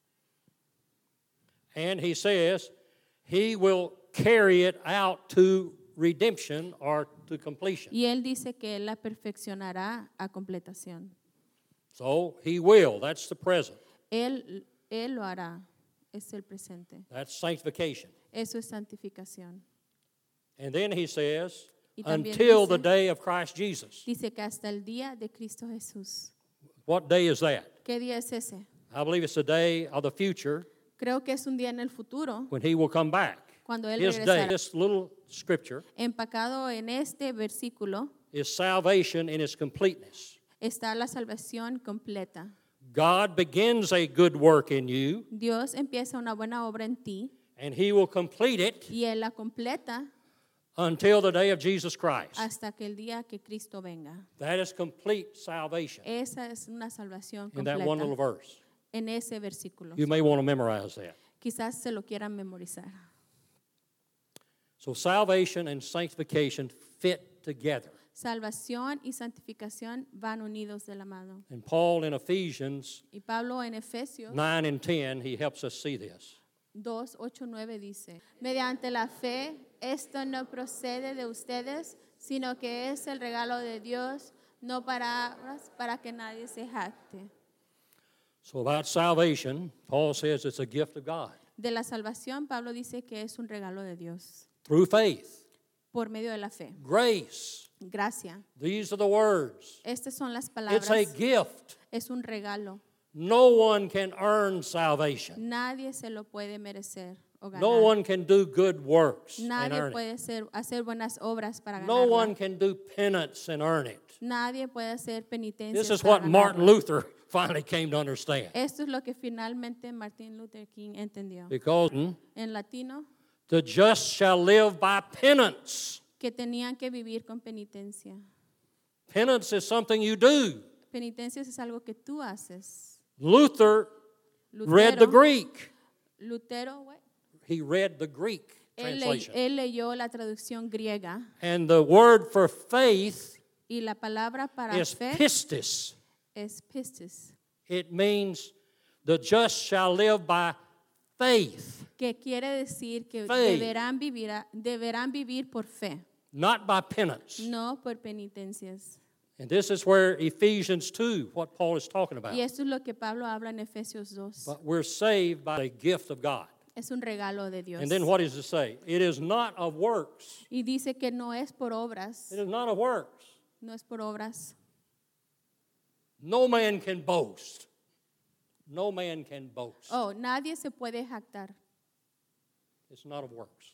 And he says he will carry it out to redemption or to completion. Y Él dice que Él la perfeccionará a completación. So he will. That's the present. Él lo hará. Es el presente. That's sanctification. Eso es santificación. And then he says, Y también until the dice- day of Christ Jesus. Dice que hasta el día de Cristo Jesús. What day is that? ¿Qué día es ese? I believe it's the day of the future Creo que es un día en el futuro, when he will come back. cuando Él His day, regresará. this little scripture, Empacado en este versículo is salvation in its completeness. está la salvación completa. God begins a good work in you, Dios empieza una buena obra en ti and he will complete it y Él la completa until the day of Jesus Christ. hasta que el día que Cristo venga. That is complete salvation Esa es una salvación in that one little completa verse. en ese versículo. You may want to memorize that. Quizás se lo quieran memorizar. So salvation and sanctification fit together. Salvación y santificación van unidos de la mano. And Paul in Ephesians Y Pablo en Efesios 9 and 10, he helps us see this. 2, 8, 9 dice, mediante la fe, esto no procede de ustedes, sino que es el regalo de Dios, no para que nadie se jacte. So about salvation, Paul says it's a gift of God De la salvación, Pablo dice que es un regalo de Dios, through faith, por medio de la fe. grace. Gracia. These are the words. Estas son las It's a palabras. gift. Es un regalo. No one can earn salvation. Nadie se lo puede merecer o ganar. No one can do good works and Nadie earn it. puede hacer buenas obras para No ganarla. one can do penance and earn it. Nadie puede hacer penitencia. This is what Martin Luther finally came to understand. Esto es lo que finalmente Martin Luther King entendió. Because En latino, the just shall live by penance. que tenían que vivir con penitencia. Penance is something you do. Penitencia es algo que tú haces. Luther read the Greek. Lutero, what? He read the Greek translation. Él leyó la traducción griega And the word for faith y la palabra para is fe pistis. es pistis, It means the just shall live by faith, que quiere decir que Faith. deberán vivir por fe, not by penance. no por penitencias. And this is where Ephesians 2, what Paul is talking about. Y esto es lo que Pablo habla en Efesios 2. But we're saved by the gift of God. Es un regalo de Dios. And then what does it say? It is not of works. Y dice que no es por obras, It is not of works. no es por obras. No man can boast. No man can boast. Oh, nadie se puede jactar. It's not of works.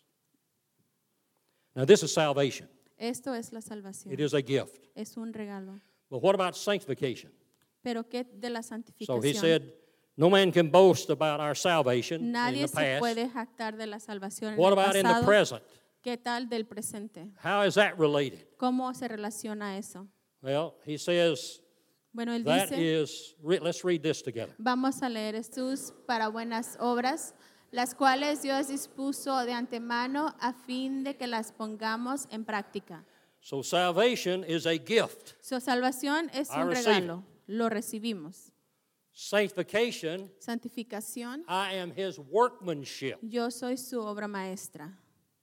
Now, this is salvation. Esto es la salvación. It is a gift. Es un regalo. But what about sanctification? Pero ¿qué de la So santificación? he said, no man can boast about our salvation in Nadie the se past. puede jactar de la salvación What en el about in the pasado. present? ¿Qué tal del presente? How is that related? ¿Cómo se relaciona eso? Well, he says Bueno, él that dice, is, let's read this together. vamos a leer estos para buenas obras, las cuales Dios dispuso de antemano a fin de que las pongamos en práctica. So salvation is a gift. Su salvación es I un receive regalo, lo recibimos. Sanctification, Santificación, I am his workmanship. yo soy su obra maestra.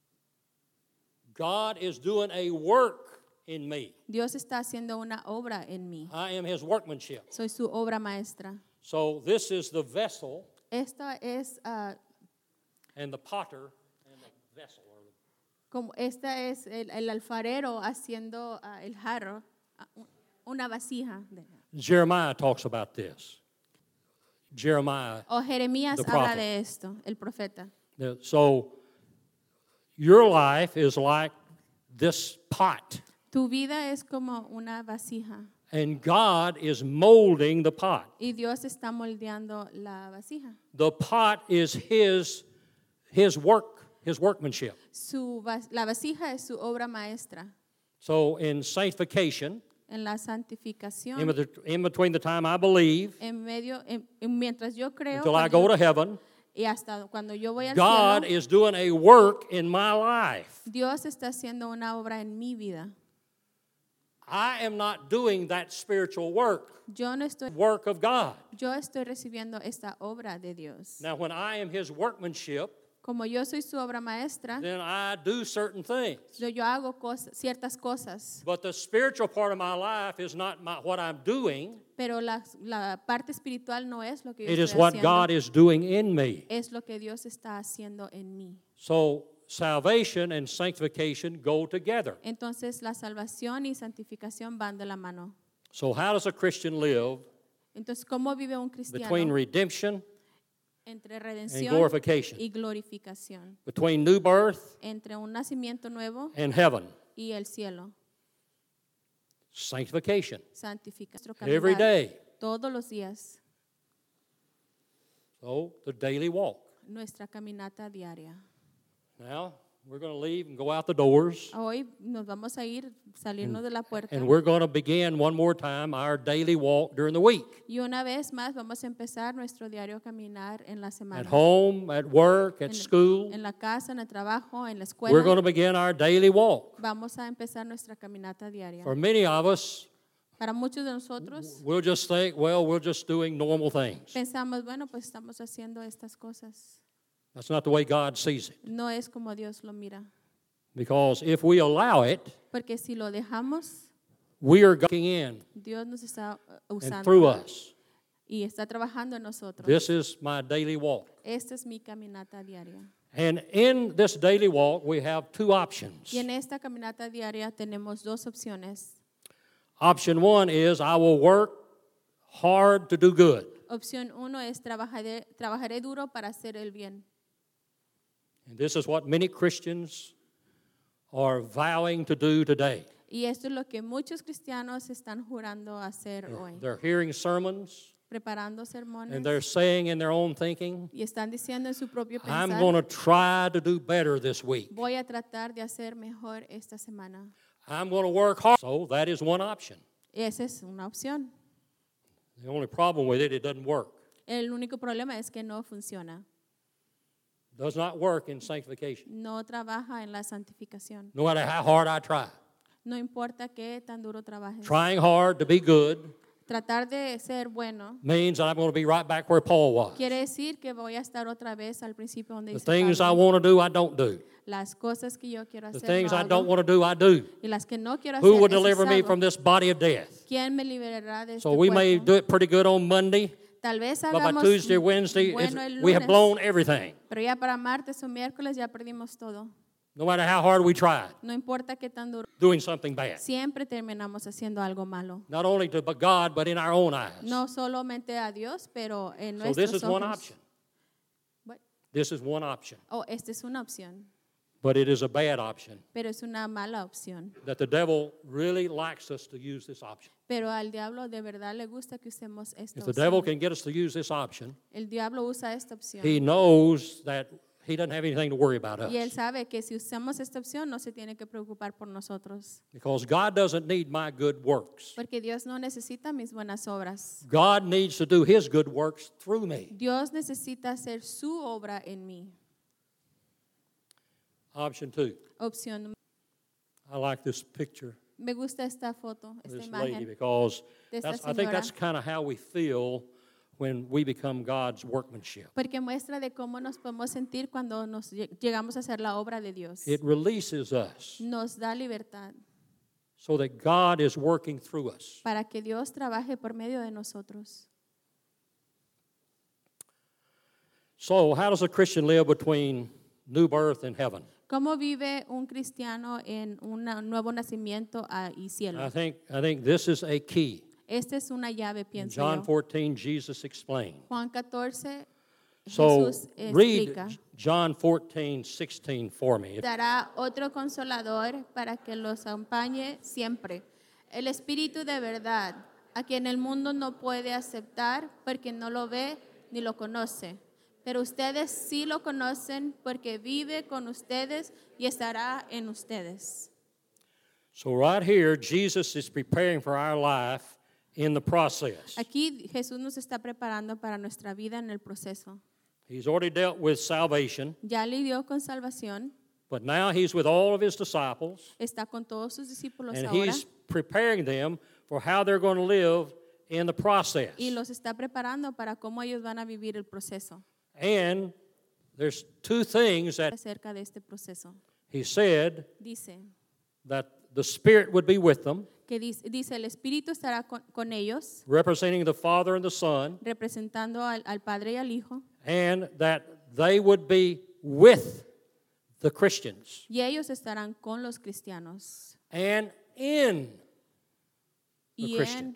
God is doing a work in me. Dios está haciendo una obra en mí. I am his workmanship. Soy su obra maestra. So this is the vessel Esta es and the potter and the vessel. como esta es el alfarero haciendo el jarro, una vasija. Jeremiah talks about this. Jeremiah. O Jeremías The habla prophet. de esto, el profeta. So your life is like this pot, Tu vida es como una vasija and God is molding the pot. y Dios está moldeando la vasija. The pot is his work, his workmanship. La vasija es su obra maestra. So in sanctification, En la santificación, in between the time I believe mientras yo creo until I go to heaven, y hasta cuando yo voy al God cielo, is doing a work in my life. Dios está haciendo una obra en mi vida. I am not doing that spiritual work, Yo work of God. estoy recibiendo esta obra de Dios. Now, when I am his workmanship, Como yo soy su obra maestra, then I do certain things. yo hago ciertas cosas, But the spiritual part of my life is not what I'm doing. pero la parte espiritual no es lo que yo It is estoy what haciendo, God is doing in me. es lo que Dios está haciendo en mí. So salvation and sanctification go together. Entonces la salvación y santificación van de la mano. So how does a Christian live Entonces, ¿cómo vive un between cristiano redemption entre and redención glorification, y glorificación? between new birth Entre un nacimiento nuevo and heaven? y el cielo. Sanctification Santificación. every day. Todos los días. So the daily walk. Nuestra caminata diaria. Now we're going to leave and go out the doors, Hoy nos vamos a ir, salirnos de la puerta. and we're going to begin one more time our daily walk during the week. Y una vez más vamos a empezar nuestro diario caminar en la semana. At home, at work, at school, En la casa, en el trabajo, en la we're going escuela. to begin our daily walk. Vamos a empezar nuestra caminata diaria. For many of us, Para muchos de nosotros we'll just think, well, we're just doing normal things. pensamos, bueno, pues estamos haciendo estas cosas. That's not the way God sees it. No es como Dios lo mira. Because if we allow it, Porque si lo dejamos, we are going in Dios nos está and usando through us. y está trabajando en nosotros. This is my daily walk. Esta es mi caminata diaria. And in this daily walk, we have two options. Y en esta caminata diaria tenemos dos opciones. Option one is I will work hard to do good. Opción uno es trabajaré duro para hacer el bien. And this is what many Christians are vowing to do today. Y esto es lo que muchos cristianos están jurando hacer hoy. They're hearing sermons Preparando sermones and they're saying in their own thinking, y están diciendo en su propio I'm pensar, going to try to do better this week. voy a tratar de hacer mejor esta semana. I'm going to work hard. So that is one option. Esa es una opción. The only problem with it doesn't work. El único problema es que no funciona. Does not work in sanctification. No trabaja en la santificación. No matter how hard I try. No importa qué tan duro trabajes. Trying hard to be good Tratar de ser bueno means that I'm going to be right back where Paul was. quiere decir que voy a estar otra vez al principio donde The dice things I Pablo, want to do, I don't do. las cosas que yo quiero The hacer things no I hago, don't want to do, I do. y las que no quiero Who hacer will esas deliver me hago. from this body of death? ¿Quién me liberará de este So we may cuerpo? do it pretty good on Monday, Tal vez but by hagamos Tuesday or Wednesday, bueno el we have lunes, blown everything. pero ya para martes o miércoles ya perdimos todo. No matter how hard we tried, No importa qué tan duro. doing something bad. Siempre terminamos haciendo algo malo. Not only to God, but in our own eyes. No solamente a Dios, pero en So nuestros this is ojos. one option. What? This is one option. Oh, esta es una opción, But it is a bad option. pero es una mala opción. That the devil really likes us to use this option. Pero al diablo de verdad le gusta que usemos esta If the devil opción. can get us to use this option, El diablo usa esta opción. he knows that he doesn't have anything to worry about us. Y él sabe que si usamos esta opción no se tiene que preocupar por nosotros. Because God doesn't need my good works. Porque Dios no necesita mis buenas obras. God needs to do his good works through me. Dios necesita hacer su obra en mí. Option two. Opción número. I like this picture, Me gusta esta foto, esta this lady, imagen. because de esta I think señora. that's kind of how we feel when we become God's workmanship. Porque muestra de cómo nos podemos sentir cuando nos llegamos a hacer la obra de Dios. It releases us Nos da libertad so that God is working through us. para que Dios trabaje por medio de nosotros. So, how does a Christian live between new birth and heaven? ¿Cómo vive un cristiano en un nuevo nacimiento y cielo? I think this is a key. Esta es una llave, In pienso John yo. 14, Jesus explained. Juan 14, So, Jesús read explica. John 14:16 for me. Dará otro consolador para que los acompañe siempre. El Espíritu de verdad, a quien el mundo no puede aceptar porque no lo ve ni lo conoce. Pero ustedes sí lo conocen porque vive con ustedes y estará en ustedes. So, right here, Jesus is preparing for our life in the process. Aquí Jesús nos está preparando para nuestra vida en el proceso. He's already dealt with salvation, Ya lidió con salvación, but now he's with all of his disciples, está con todos sus discípulos and ahora he's preparing them for how they're going to live in the process. y los está preparando para cómo ellos van a vivir el proceso. And there's two things that Acerca de este proceso. he said Dice that the Spirit would be with them, que dice el Espíritu estará con ellos, representing the Father and the Son, representando al Padre y al Hijo, and that they would be with the Christians y ellos estarán con los cristianos. and in the Y Christians.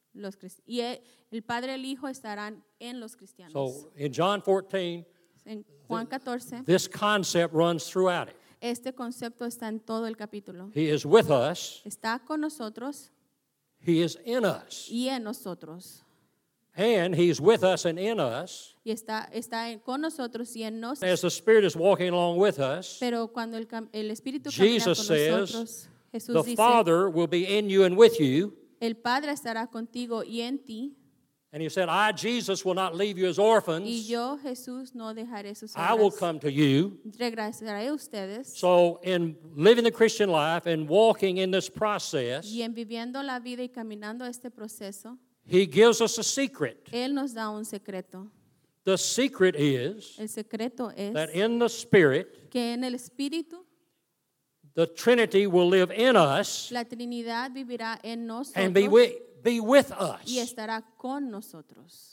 el Padre y el Hijo estarán en los cristianos. So in John 14, En Juan 14, this concept runs throughout it. este concepto está en todo el capítulo. He is with us, Está con nosotros he is in us, y en nosotros. and he's with us and in us. Y está con nosotros y en nosotros. As the Spirit is walking along with us, Pero cuando el Espíritu camina Jesus con says, nosotros, Jesús the dice, Father will be in you and with you. el Padre estará contigo y en ti, And he said, I, Jesus, will not leave you as y orphans. yo, Jesús, no dejaré sus I will obras. come to you. Regresaré a ustedes. So in living the Christian life and walking in this process, Y en viviendo la vida y caminando este proceso, he gives us a secret Él nos da un secreto. The secret is El secreto es that in the Spirit, que en el Espíritu the Trinity will live in us la Trinidad vivirá en nosotros and be with y us. estará con nosotros.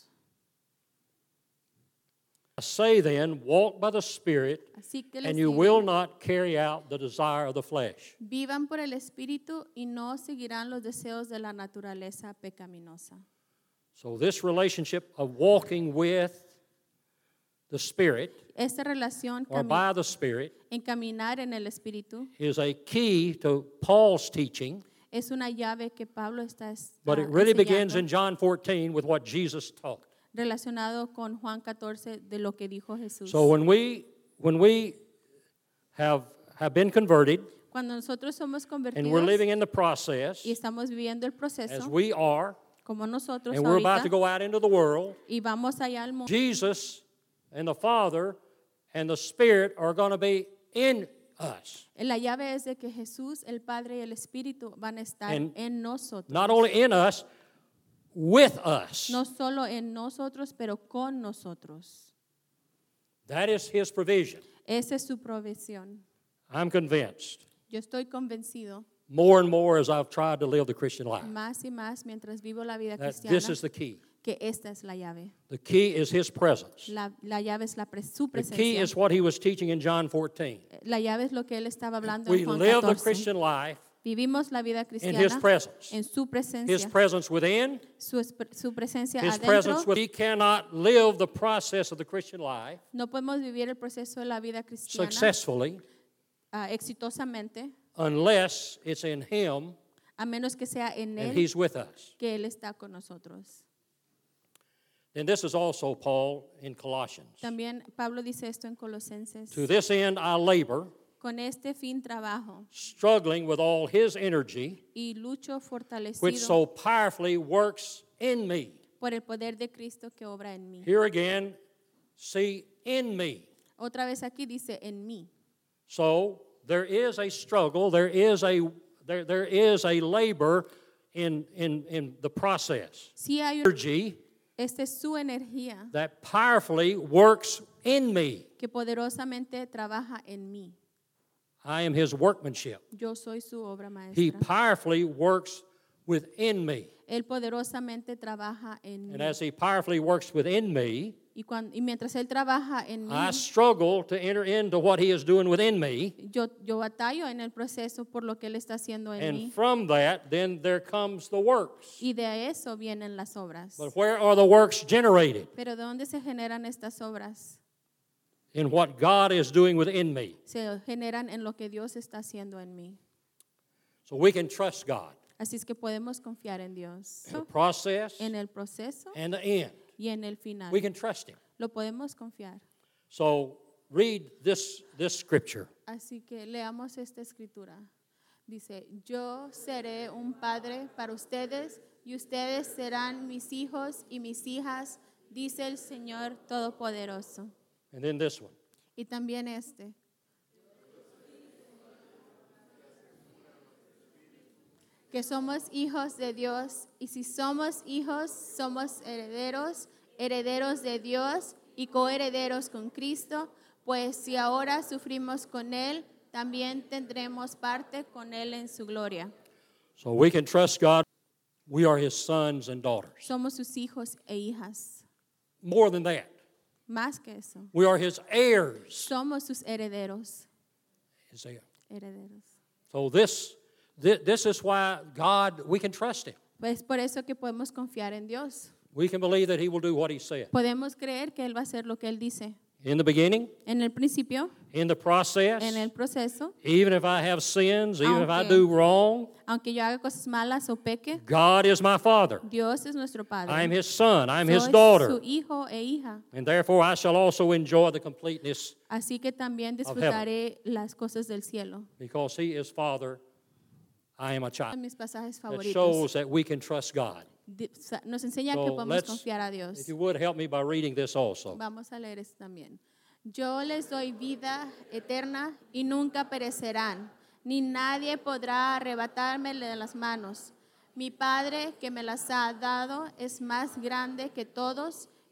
I say then, walk by the Spirit, Así que les and you digo, will not carry out the desire of the flesh. vivan por el Espíritu y no seguirán los deseos de la naturaleza pecaminosa. So this relationship of walking with the Spirit Esta relación or by the Spirit en caminar en el Espíritu is a key to Paul's teaching, es una llave que Pablo está but it really begins enseñando, in John 14 with what Jesus taught. relacionado con Juan 14 de lo que dijo Jesús. So when we have been converted Cuando nosotros somos and we're living convertidos in the process y estamos viviendo el as proceso we are, como nosotros and we're about ahorita to go out into the world, y vamos allá al mundo, Jesus and the Father and the Spirit are going to be in us. la llave es de que Jesús, el Padre y el Espíritu van a estar And en nosotros. Not only in us, with us. No solo en nosotros, pero con nosotros. That is His provision. Esa es su provisión. I'm convinced Yo estoy convencido more and more as I've tried to live the Christian life más y más mientras vivo la vida that cristiana this is the key. que esta es la llave. The key is His presence. La llave es su The key presencia. is what He was teaching in John 14. La llave es lo que él estaba hablando We en Juan live the 14. Christian life Vivimos la vida in cristiana His presence. en su His presencia. presence within, Su presencia His adentro. presence within. We cannot live the process of the Christian life No podemos vivir el proceso de la vida cristiana successfully exitosamente unless it's in Him a menos que sea en and él He's with us. que él está con nosotros. And this is also Paul in Colossians. También Pablo dice esto en Colosenses. To this end I labor, Con este fin trabajo struggling with all His energy, y lucho which fortalecido so powerfully works in me. por el poder de Cristo que obra en mí. Here again, see, in me. Otra vez aquí dice en mí. So there is a struggle, there is a labor in the process. Sí hay Energy esta es su energía that powerfully works in me. que poderosamente trabaja en mí. I am His workmanship. Yo soy su obra He maestra. powerfully works within me. Él poderosamente trabaja en And mí. as He powerfully works within me, Y mientras Él trabaja en mí, I struggle to enter into what He is doing within me. yo batallo en el proceso por lo que Él está haciendo en And mí. from that, then there comes the works. Y de eso vienen las obras. But where are the works generated? Pero ¿de dónde se generan estas obras? In what God is doing within me. Se generan en lo que Dios está haciendo en mí. So we can trust God. Así es que podemos confiar en Dios. The process En el proceso and the end. y en el final. We can trust Him. Lo podemos confiar. So read this scripture. Así que leamos esta escritura. Dice, yo seré un padre para ustedes y ustedes serán mis hijos y mis hijas, dice el Señor Todopoderoso. And then this one. Y también este. Que somos hijos de Dios y si somos hijos, somos herederos, herederos de Dios y coherederos con Cristo, pues si ahora sufrimos con Él, también tendremos parte con Él en su gloria. So we can trust God. We are His sons and daughters. Somos sus hijos e hijas. More than that, Más que eso, we are His heirs. somos sus herederos. His heir. Herederos. So this is why God, we can trust Him. Pues por eso que podemos confiar en Dios. We can believe that He will do what He said. Podemos creer que Él va a hacer lo que Él dice. In the beginning, En el principio, in the process, en el proceso, even if I have sins, even if I Aunque- do wrong, aunque yo haga cosas malas o peque, God is my Father. Dios es nuestro Padre. I am His son. I'm His Soy daughter. su hijo e hija. And therefore I shall also enjoy the completeness Así que también disfrutaré las cosas del cielo. because He is Father. I am a Uno de child. mis pasajes That favoritos. shows that we can trust God. Nos enseña So que podemos let's, confiar a Dios. if you would, help me by reading this also. Vamos a leer esto también. Yo les doy vida eterna y nunca perecerán, ni nadie podrá arrebatarme de las manos. Mi Padre que me las ha dado es más grande que todos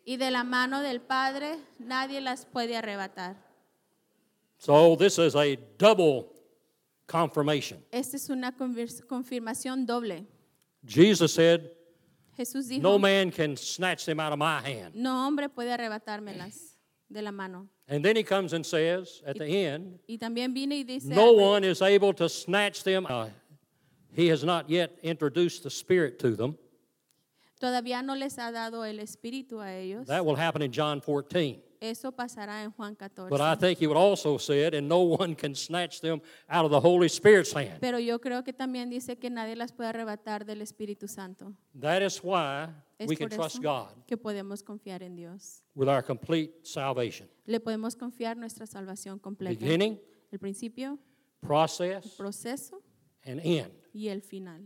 Y de la mano del Padre nadie las puede arrebatar. So this is a double confirmation. Esta es una confirmación doble. Jesus said, Jesús dijo, no man can snatch them out of my hand. no hombre puede arrebatármelas de la mano. And then he comes and says at the end, Y también viene y dice, no one is able to snatch them. He has not yet introduced the Spirit to them. todavía no les ha dado el Espíritu a ellos. That will happen in John 14. Eso pasará en Juan 14. But I think he would also said, and no one can snatch them out of the Holy Spirit's hand. Pero yo creo que también dice que nadie las puede arrebatar del Espíritu Santo. That is why Es we can por trust eso God que podemos confiar en Dios. with our complete salvation. Le podemos confiar nuestra salvación completa. Beginning, El principio, process, proceso and end. y el final.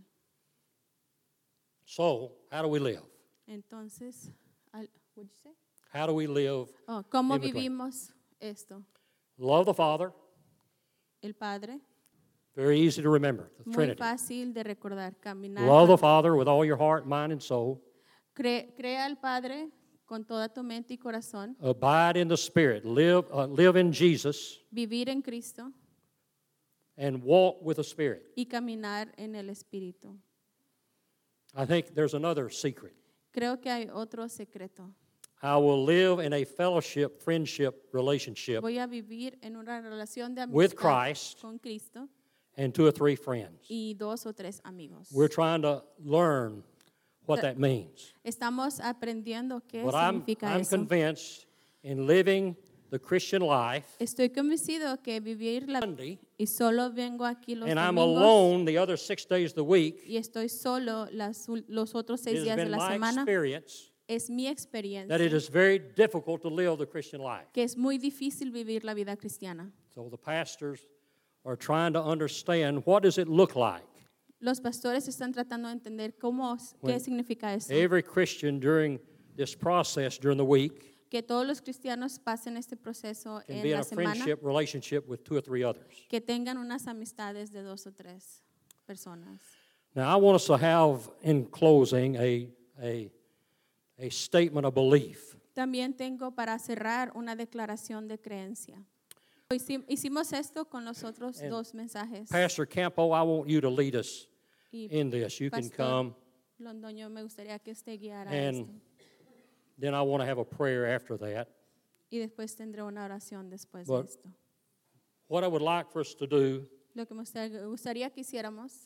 So, how do we live? Entonces, what'd you say? How do we live? ¿Cómo in between? vivimos esto? Love the Father, El Padre, very easy to remember, the muy Trinity. fácil de recordar, caminar. Love the con- Father with all your heart, mind, and soul. Crea al Padre con toda tu mente y corazón. Abide in the Spirit. Live in Jesus Vivir en Cristo and walk with the Spirit. y caminar en el Espíritu. I think there's another secret. Creo que hay otro secreto. I will live in a fellowship, friendship relationship Voy a vivir en una relación de with amistad Christ con Cristo and 2 or 3 friends. y 2 o 3 amigos. We're trying to learn what that means. Estamos aprendiendo qué But I'm significa eso. convinced in living the Christian life Estoy convencido que vivir la Sunday, y solo vengo aquí los and I'm domingos alone the other 6 days of the week, y estoy solo los otros 6 it has días de been la my semana. experience Es mi that it experiencia is very difficult to live the Christian life. que es muy difícil vivir la vida cristiana. So the pastors are trying to understand what does it look like. Los pastores están tratando de entender qué When significa eso. Every Christian during this process during the week Que todos los cristianos pasen este proceso can en be in la a semana, friendship relationship with 2 or 3 others. que tengan unas amistades de 2 o 3 personas. Now I want us to have in closing a statement of belief. También tengo para cerrar una declaración de creencia. Hicimos esto con los otros And 2 mensajes. Pastor Campo, I want you to lead us Y in this. You can Pastor come, Londoño, me gustaría que usted guiara and esto. then I want to have a prayer after that. Y después tendré una oración después But- de esto. What I would like for us to do Lo que me gustaría que hiciéramos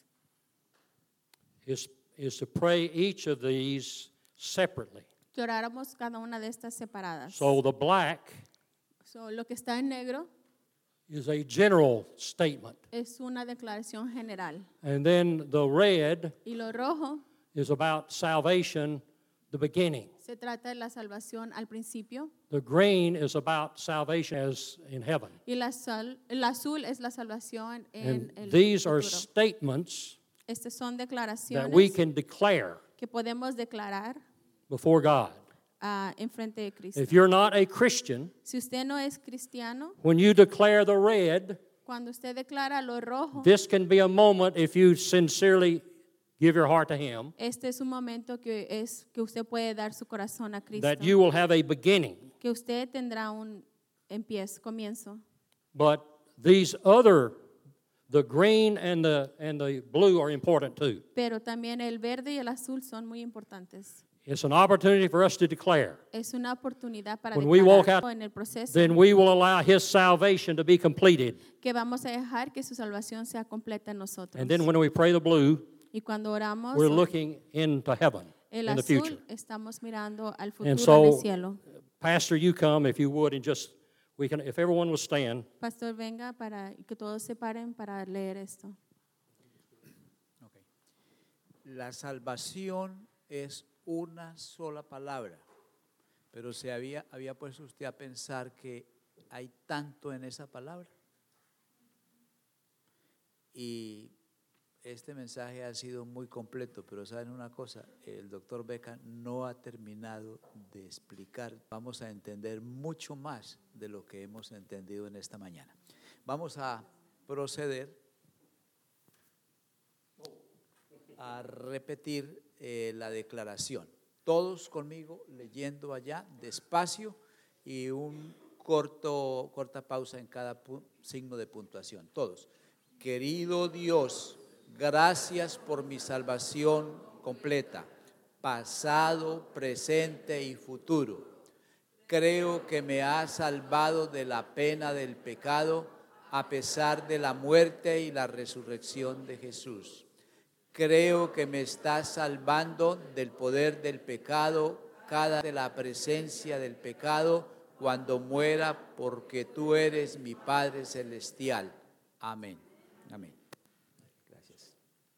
is to pray each of these separately. que oráramos cada una de estas separadas. So the black So, lo que está en negro is a general statement, es una declaración general. and then the red Y lo rojo is about salvation, the beginning. se trata de la salvación al principio. The green is about salvation as in heaven. Y el azul es la salvación en And el these are futuro. statements Estas son that declaraciones we can declare que podemos declarar before God. en frente de Cristo. If you're not a Christian, Si usted no es cristiano, when you declare the red, cuando usted declara lo rojo, this can be a moment if you sincerely give your heart to Him, este es un momento que usted puede dar su corazón a Cristo. that you will have a beginning. Que usted tendrá un comienzo. But these other, the green and the blue are important too. Pero también el verde y el azul son muy importantes. It's an opportunity for us to declare. Es una oportunidad para When we walk declarar out, en el proceso Then we will allow His salvation to be completed. que vamos a dejar que su salvación sea completa en nosotros. And then when we pray the blue, Y cuando oramos we're looking into heaven el in the azul, future. estamos mirando al futuro And en so, el cielo. Pastor, you come if you would, and just we can, if everyone will stand. Pastor, venga para que todos se paren para leer esto. Okay. La salvación es una sola palabra, pero se había puesto usted a pensar que hay tanto en esa palabra. Y este mensaje ha sido muy completo, pero saben una cosa, el doctor Beca no ha terminado de explicar. Vamos a entender mucho más de lo que hemos entendido en esta mañana. Vamos a proceder a repetir la declaración. Todos conmigo leyendo allá despacio y corta pausa en cada signo de puntuación. Todos. Querido Dios, gracias por mi salvación completa, pasado, presente y futuro. Creo que me has salvado de la pena del pecado a pesar de la muerte y la resurrección de Jesús. Creo que me estás salvando del poder del pecado, de la presencia del pecado, cuando muera, porque tú eres mi Padre Celestial. Amén. Amén. Gracias.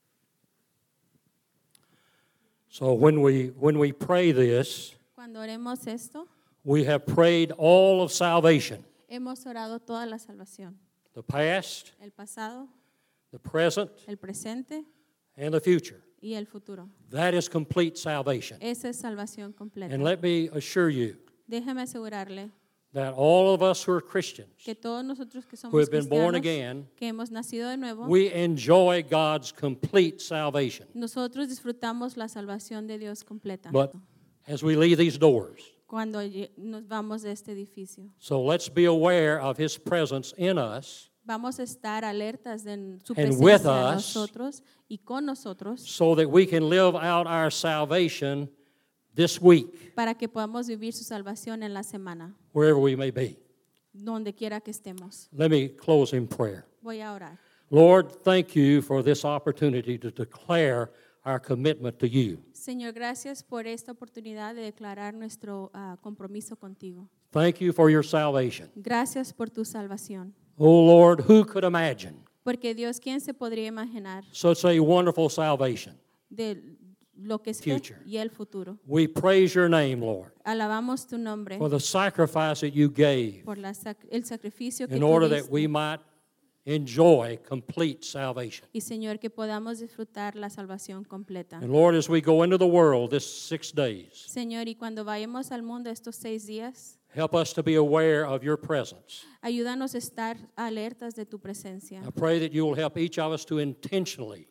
So when we pray this, Cuando oremos esto, we have prayed all of salvation, hemos orado toda la salvación. the past, El pasado, the present, el presente and the future. y el futuro. That is complete salvation. Esa es salvación completa. And let me assure you Déjeme asegurarle that all of us who are Christians, que todos nosotros que who somos have been born cristianos, again, que hemos nacido de nuevo, we enjoy God's complete salvation. nosotros disfrutamos la salvación de Dios completa. But as we leave these doors, Cuando nos vamos de este edificio, so let's be aware of His presence in us, vamos a estar alertas de su And with presencia en us, nosotros y con nosotros so that we can live out our salvation this week, para que podamos vivir su salvación en la semana, wherever we may be. donde quiera que estemos. Let me close in prayer. Voy a orar. Lord, thank you for this opportunity to declare our commitment to you. Señor, gracias por esta oportunidad de declarar nuestro compromiso contigo. Thank you for your salvation. Gracias por tu salvación. Oh Lord, who could imagine Porque Dios, ¿quién se podría imaginar such a wonderful salvation? de lo que es Future. y el futuro? We praise your name, Lord, Alabamos tu nombre for the sacrifice that you gave por el sacrificio que in tú order that diste. we might enjoy complete salvation. Y Señor, que podamos disfrutar la salvación completa. And Lord, as we go into the world this 6 days, Señor, y cuando vayamos al mundo estos 6 días, help us to be aware of your presence. ayúdanos a estar alertas de tu presencia. I pray that you will help each of us to intentionally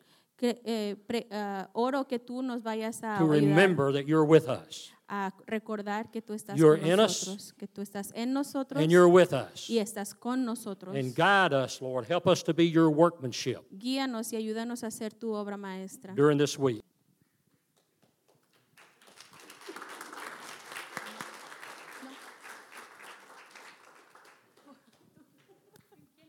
Oro que tú nos vayas a to ayudar remember that you're with us a recordar que tú estás You're con in us, nosotros, que tú estás en nosotros and you're with us. y estás con nosotros. And guide us, Lord. Help us to be your workmanship Guíanos y ayúdanos a hacer tu obra maestra during this week.